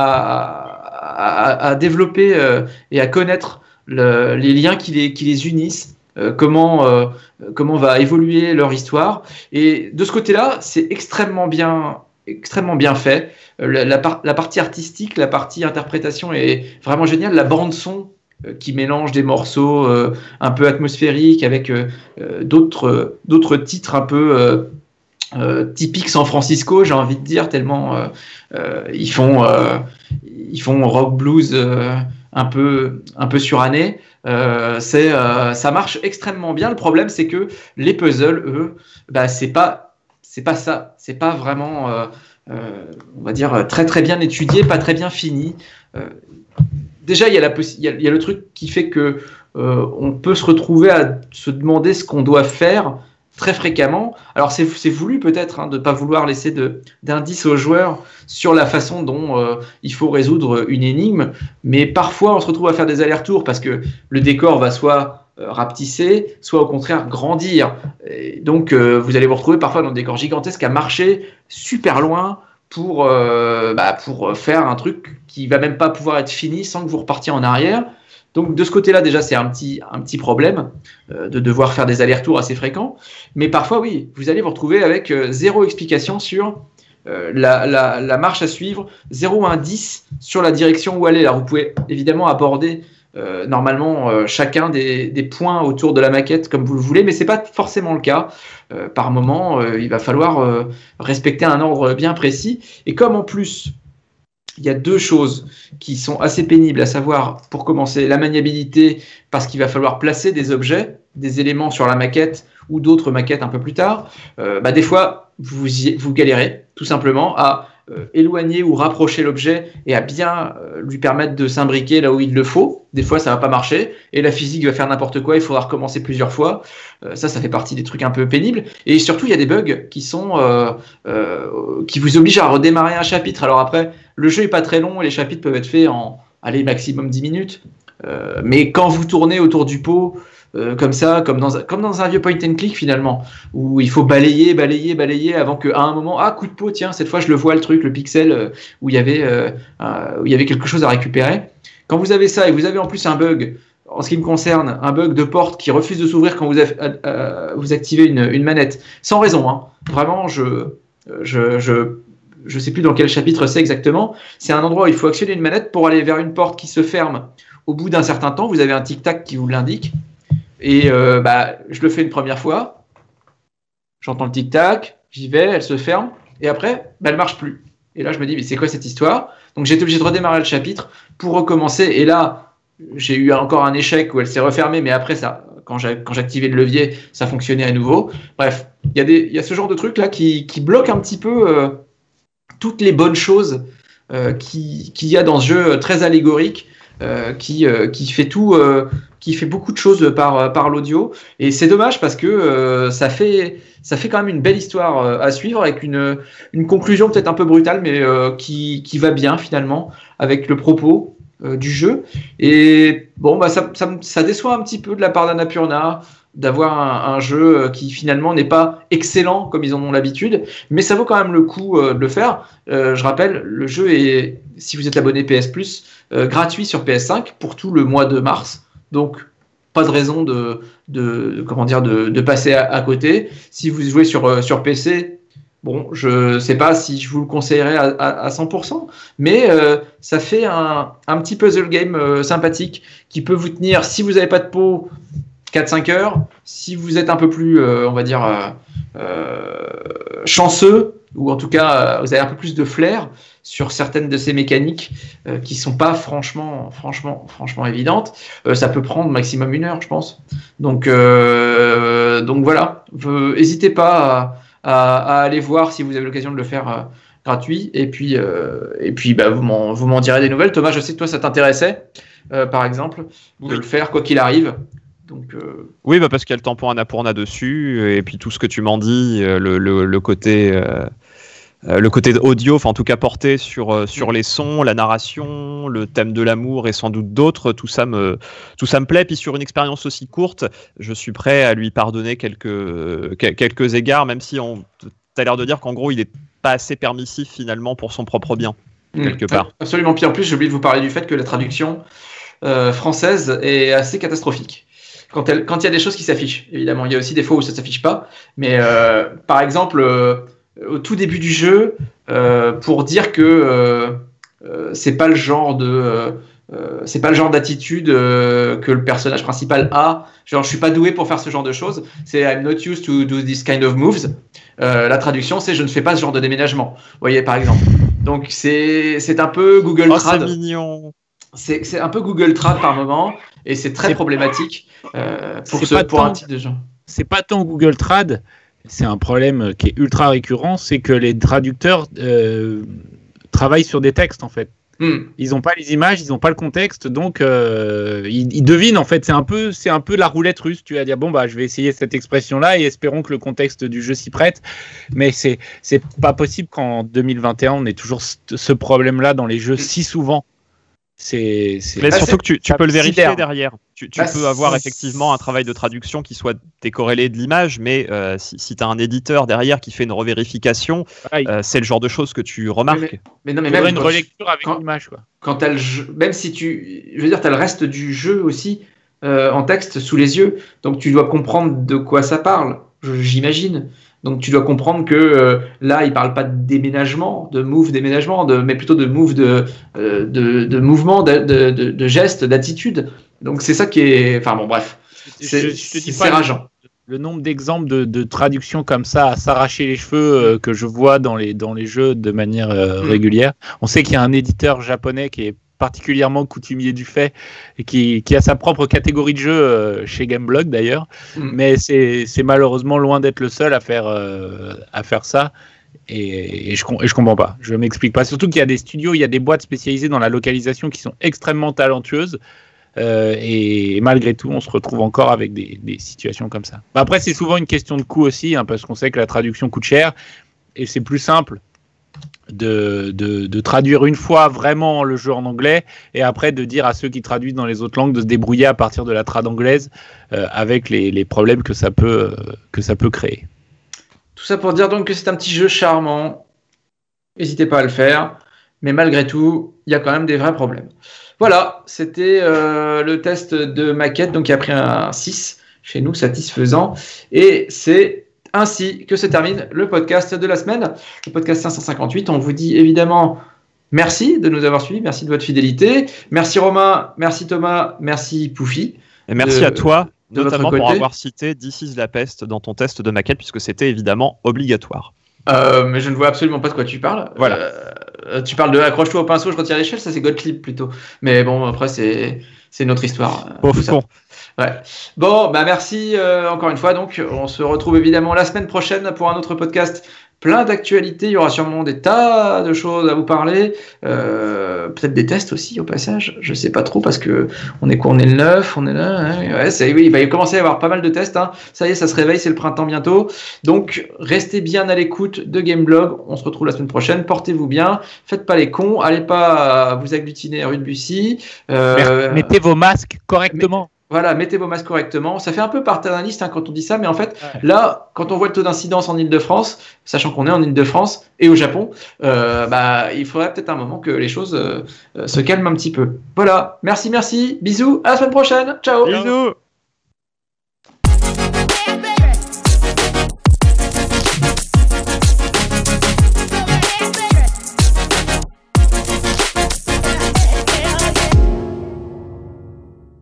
à, à, à développer euh, et à connaître le, les liens qui les, qui les unissent. Euh, comment, euh, comment va évoluer leur histoire. Et de ce côté-là, c'est extrêmement bien, extrêmement bien fait. Euh, la, la, par, la partie artistique, la partie interprétation est vraiment géniale. La bande-son euh, qui mélange des morceaux euh, un peu atmosphériques avec euh, euh, d'autres, d'autres titres un peu euh, euh, typiques San Francisco, j'ai envie de dire, tellement euh, euh, ils, font, euh, ils font rock blues euh, un peu, un peu suranné. Euh, c'est, euh, ça marche extrêmement bien. Le problème, c'est que les puzzles, eux, bah, c'est pas, c'est pas ça. C'est pas vraiment, euh, euh, on va dire, très très bien étudié, pas très bien fini. Euh, déjà, il y a la possi- il y a, il y a le truc qui fait que euh, on peut se retrouver à se demander ce qu'on doit faire très fréquemment. Alors c'est, c'est voulu peut-être hein, de ne pas vouloir laisser de, d'indices aux joueurs sur la façon dont euh, il faut résoudre une énigme, mais parfois on se retrouve à faire des allers-retours parce que le décor va soit euh, rapetisser, soit au contraire grandir. Et donc euh, vous allez vous retrouver parfois dans des décors gigantesques à marcher super loin pour, euh, bah, pour faire un truc qui va même pas pouvoir être fini sans que vous repartiez en arrière. Donc de ce côté-là, déjà, c'est un petit, un petit problème euh, de devoir faire des allers-retours assez fréquents. Mais parfois, oui, vous allez vous retrouver avec euh, zéro explication sur euh, la, la, la marche à suivre, zéro indice sur la direction où aller. Alors vous pouvez évidemment aborder euh, normalement euh, chacun des, des points autour de la maquette comme vous le voulez, mais ce n'est pas forcément le cas. Euh, par moment, euh, il va falloir euh, respecter un ordre bien précis. Et comme en plus, il y a deux choses qui sont assez pénibles, à savoir, pour commencer, la maniabilité, parce qu'il va falloir placer des objets, des éléments sur la maquette ou d'autres maquettes un peu plus tard. Euh, bah, des fois, vous, y, vous galérez tout simplement à euh, éloigner ou rapprocher l'objet et à bien euh, lui permettre de s'imbriquer là où il le faut. Des fois, ça va pas marcher et la physique va faire n'importe quoi. Il faudra recommencer plusieurs fois. Euh, ça, ça fait partie des trucs un peu pénibles. Et surtout, il y a des bugs qui sont euh, euh, qui vous obligent à redémarrer un chapitre. Alors après, le jeu est pas très long et les chapitres peuvent être faits en allez, maximum dix minutes. Euh, mais quand vous tournez autour du pot, euh, comme ça, comme dans, comme dans un vieux point and click finalement, où il faut balayer, balayer, balayer avant qu'à un moment, ah, coup de pot, tiens, cette fois je le vois le truc, le pixel, euh, où, il y avait, euh, euh, où il y avait quelque chose à récupérer. Quand vous avez ça et vous avez en plus un bug, en ce qui me concerne, un bug de porte qui refuse de s'ouvrir quand vous, avez, euh, vous activez une, une manette, sans raison, hein. Vraiment, je... je, je je ne sais plus dans quel chapitre c'est exactement, c'est un endroit où il faut actionner une manette pour aller vers une porte qui se ferme au bout d'un certain temps. Vous avez un tic-tac qui vous l'indique. Et euh, bah, je le fais une première fois, j'entends le tic-tac, j'y vais, elle se ferme, et après, bah, elle ne marche plus. Et là, je me dis, mais c'est quoi cette histoire? Donc j'ai été obligé de redémarrer le chapitre pour recommencer. Et là, j'ai eu encore un échec où elle s'est refermée, mais après, ça, quand, j'ai, quand j'activais le levier, ça fonctionnait à nouveau. Bref, il y, y a ce genre de truc-là qui, qui bloque un petit peu... Euh, toutes les bonnes choses euh, qui, qu'il y a dans ce jeu très allégorique, euh, qui, euh, qui fait tout, euh, qui fait beaucoup de choses par, par l'audio. Et c'est dommage parce que euh, ça fait, ça fait quand même une belle histoire euh, à suivre avec une, une conclusion peut-être un peu brutale, mais euh, qui, qui va bien finalement avec le propos euh, du jeu. Et bon, bah ça, ça, ça déçoit un petit peu de la part d'Annapurna d'avoir un, un jeu qui finalement n'est pas excellent comme ils en ont l'habitude, mais ça vaut quand même le coup euh, de le faire. Euh, je rappelle, le jeu est, si vous êtes abonné P S Plus, euh, gratuit sur P S cinq pour tout le mois de mars, donc pas de raison de, de comment dire, de, de passer à, à côté. Si vous jouez sur, sur P C, bon, je sais pas si je vous le conseillerais à, à, à cent pour cent, mais euh, ça fait un, un petit puzzle game euh, sympathique qui peut vous tenir, si vous n'avez pas de peau, quatre à cinq heures. Si vous êtes un peu plus, euh, on va dire, euh, euh, chanceux, ou en tout cas, euh, vous avez un peu plus de flair sur certaines de ces mécaniques euh, qui sont pas franchement, franchement, franchement évidentes, euh, ça peut prendre maximum une heure, je pense. Donc, euh, donc voilà. N'hésitez pas à, à, à aller voir si vous avez l'occasion de le faire euh, gratuit. Et puis, euh, et puis, bah, vous m'en, vous m'en direz des nouvelles. Thomas, je sais que toi, ça t'intéressait, euh, par exemple, de oui. le faire quoi qu'il arrive. Donc, euh... Oui, bah parce qu'il y a le tampon Annapurna dessus, et puis tout ce que tu m'en dis, le, le, le côté, euh, le côté audio, enfin en tout cas porté sur, sur les sons, la narration, le thème de l'amour et sans doute d'autres, tout ça me, tout ça me plaît. Puis sur une expérience aussi courte, je suis prêt à lui pardonner quelques, quelques égards, même si on t'as l'air de dire qu'en gros il n'est pas assez permissif finalement pour son propre bien, mmh, quelque part. Absolument. Puis en plus, j'ai oublié de vous parler du fait que la traduction euh, française est assez catastrophique. Quand il quand y a des choses qui s'affichent, évidemment, il y a aussi des fois où ça ne s'affiche pas. Mais euh, par exemple, euh, au tout début du jeu, euh, pour dire que euh, euh, c'est pas le genre de, euh, c'est pas le genre d'attitude euh, que le personnage principal a. Genre, je suis pas doué pour faire ce genre de choses. C'est I'm not used to do this kind of moves. Euh, la traduction, c'est je ne fais pas ce genre de déménagement. Vous voyez, par exemple. Donc c'est c'est un peu Google oh, Trad. C'est mignon. C'est, c'est un peu Google Trad par moment et c'est très c'est problématique euh, pour, ce, pour tant, un type de gens. C'est pas tant Google Trad, c'est un problème qui est ultra récurrent, c'est que les traducteurs euh, travaillent sur des textes en fait. Mm. Ils n'ont pas les images, ils n'ont pas le contexte, donc euh, ils, ils devinent en fait. C'est un peu, c'est un peu la roulette russe. Tu vas dire bon bah je vais essayer cette expression-là et espérons que le contexte du jeu s'y prête. Mais c'est c'est pas possible qu'en deux mille vingt et un on ait toujours ce, ce problème-là dans les jeux mm. si souvent. C'est, c'est... Mais bah, surtout c'est... que tu, tu peux le vérifier derrière. Tu, tu bah, peux avoir effectivement un travail de traduction qui soit décorrélé de l'image, mais euh, si, si tu as un éditeur derrière qui fait une revérification, euh, c'est le genre de choses que tu remarques. Mais, mais, mais non, mais même une relecture tu, avec quand, l'image, quoi. Quand t'as le jeu, même si tu, je veux dire, tu as le reste du jeu aussi euh, en texte sous les yeux, donc tu dois comprendre de quoi ça parle, j'imagine. Donc tu dois comprendre que euh, là, il ne parle pas de déménagement, de move déménagement, de, mais plutôt de move de, euh, de, de mouvement, de, de, de, de geste, d'attitude. Donc c'est ça qui est... Enfin bon, bref. C'est, je, je te dis c'est pas rageant. Le, le nombre d'exemples de, de traductions comme ça, à s'arracher les cheveux, euh, que je vois dans les, dans les jeux de manière euh, mmh. régulière. On sait qu'il y a un éditeur japonais qui est particulièrement coutumier du fait et qui, qui a sa propre catégorie de jeu euh, chez Gameblog d'ailleurs, mm. mais c'est, c'est malheureusement loin d'être le seul à faire, euh, à faire ça et, et, je, et je comprends pas, je m'explique pas, surtout qu'il y a des studios, il y a des boîtes spécialisées dans la localisation qui sont extrêmement talentueuses euh, et, et malgré tout on se retrouve encore avec des, des situations comme ça. Après c'est souvent une question de coût aussi hein, parce qu'on sait que la traduction coûte cher et c'est plus simple De, de, de traduire une fois vraiment le jeu en anglais et après de dire à ceux qui traduisent dans les autres langues de se débrouiller à partir de la trad anglaise euh, avec les, les problèmes que ça, peut, euh, que ça peut créer. Tout ça pour dire donc que c'est un petit jeu charmant. N'hésitez pas à le faire. Mais malgré tout, il y a quand même des vrais problèmes. Voilà, c'était euh, le test de maquette donc qui a pris un six chez nous, satisfaisant. Et c'est ainsi que se termine le podcast de la semaine, le podcast cinq cent cinquante-huit. On vous dit évidemment merci de nous avoir suivis, merci de votre fidélité. Merci Romain, merci Thomas, merci Poufi. Et merci de, à toi, notamment pour avoir cité This is la peste dans ton test de maquette, puisque c'était évidemment obligatoire. Euh, mais je ne vois absolument pas de quoi tu parles. Voilà. Euh, tu parles de accroche-toi au pinceau, je retire l'échelle, ça c'est Gottlieb plutôt. Mais bon, après c'est, c'est une autre histoire. Pauvre con. Ouais. Bon, bah merci euh, encore une fois. Donc, on se retrouve évidemment la semaine prochaine pour un autre podcast plein d'actualités. Il y aura sûrement des tas de choses à vous parler. Euh, peut-être des tests aussi au passage. Je sais pas trop parce que on est quoi, on est le neuf, on est là. Hein, ouais, c'est, oui, il va y commencer à y avoir pas mal de tests. Hein. Ça y est, ça se réveille, c'est le printemps bientôt. Donc, restez bien à l'écoute de Gameblog. On se retrouve la semaine prochaine. Portez-vous bien. Faites pas les cons. Allez pas vous agglutiner rue de Bussy. Euh, Mettez vos masques correctement. Mais, Voilà, mettez vos masques correctement. Ça fait un peu paternaliste hein, quand on dit ça, mais en fait, ouais. là, quand on voit le taux d'incidence en Ile-de-France, sachant qu'on est en Ile-de-France et au Japon, euh, bah, il faudrait peut-être un moment que les choses euh, se calment un petit peu. Voilà, merci, merci, bisous, à la semaine prochaine, ciao. Bisous.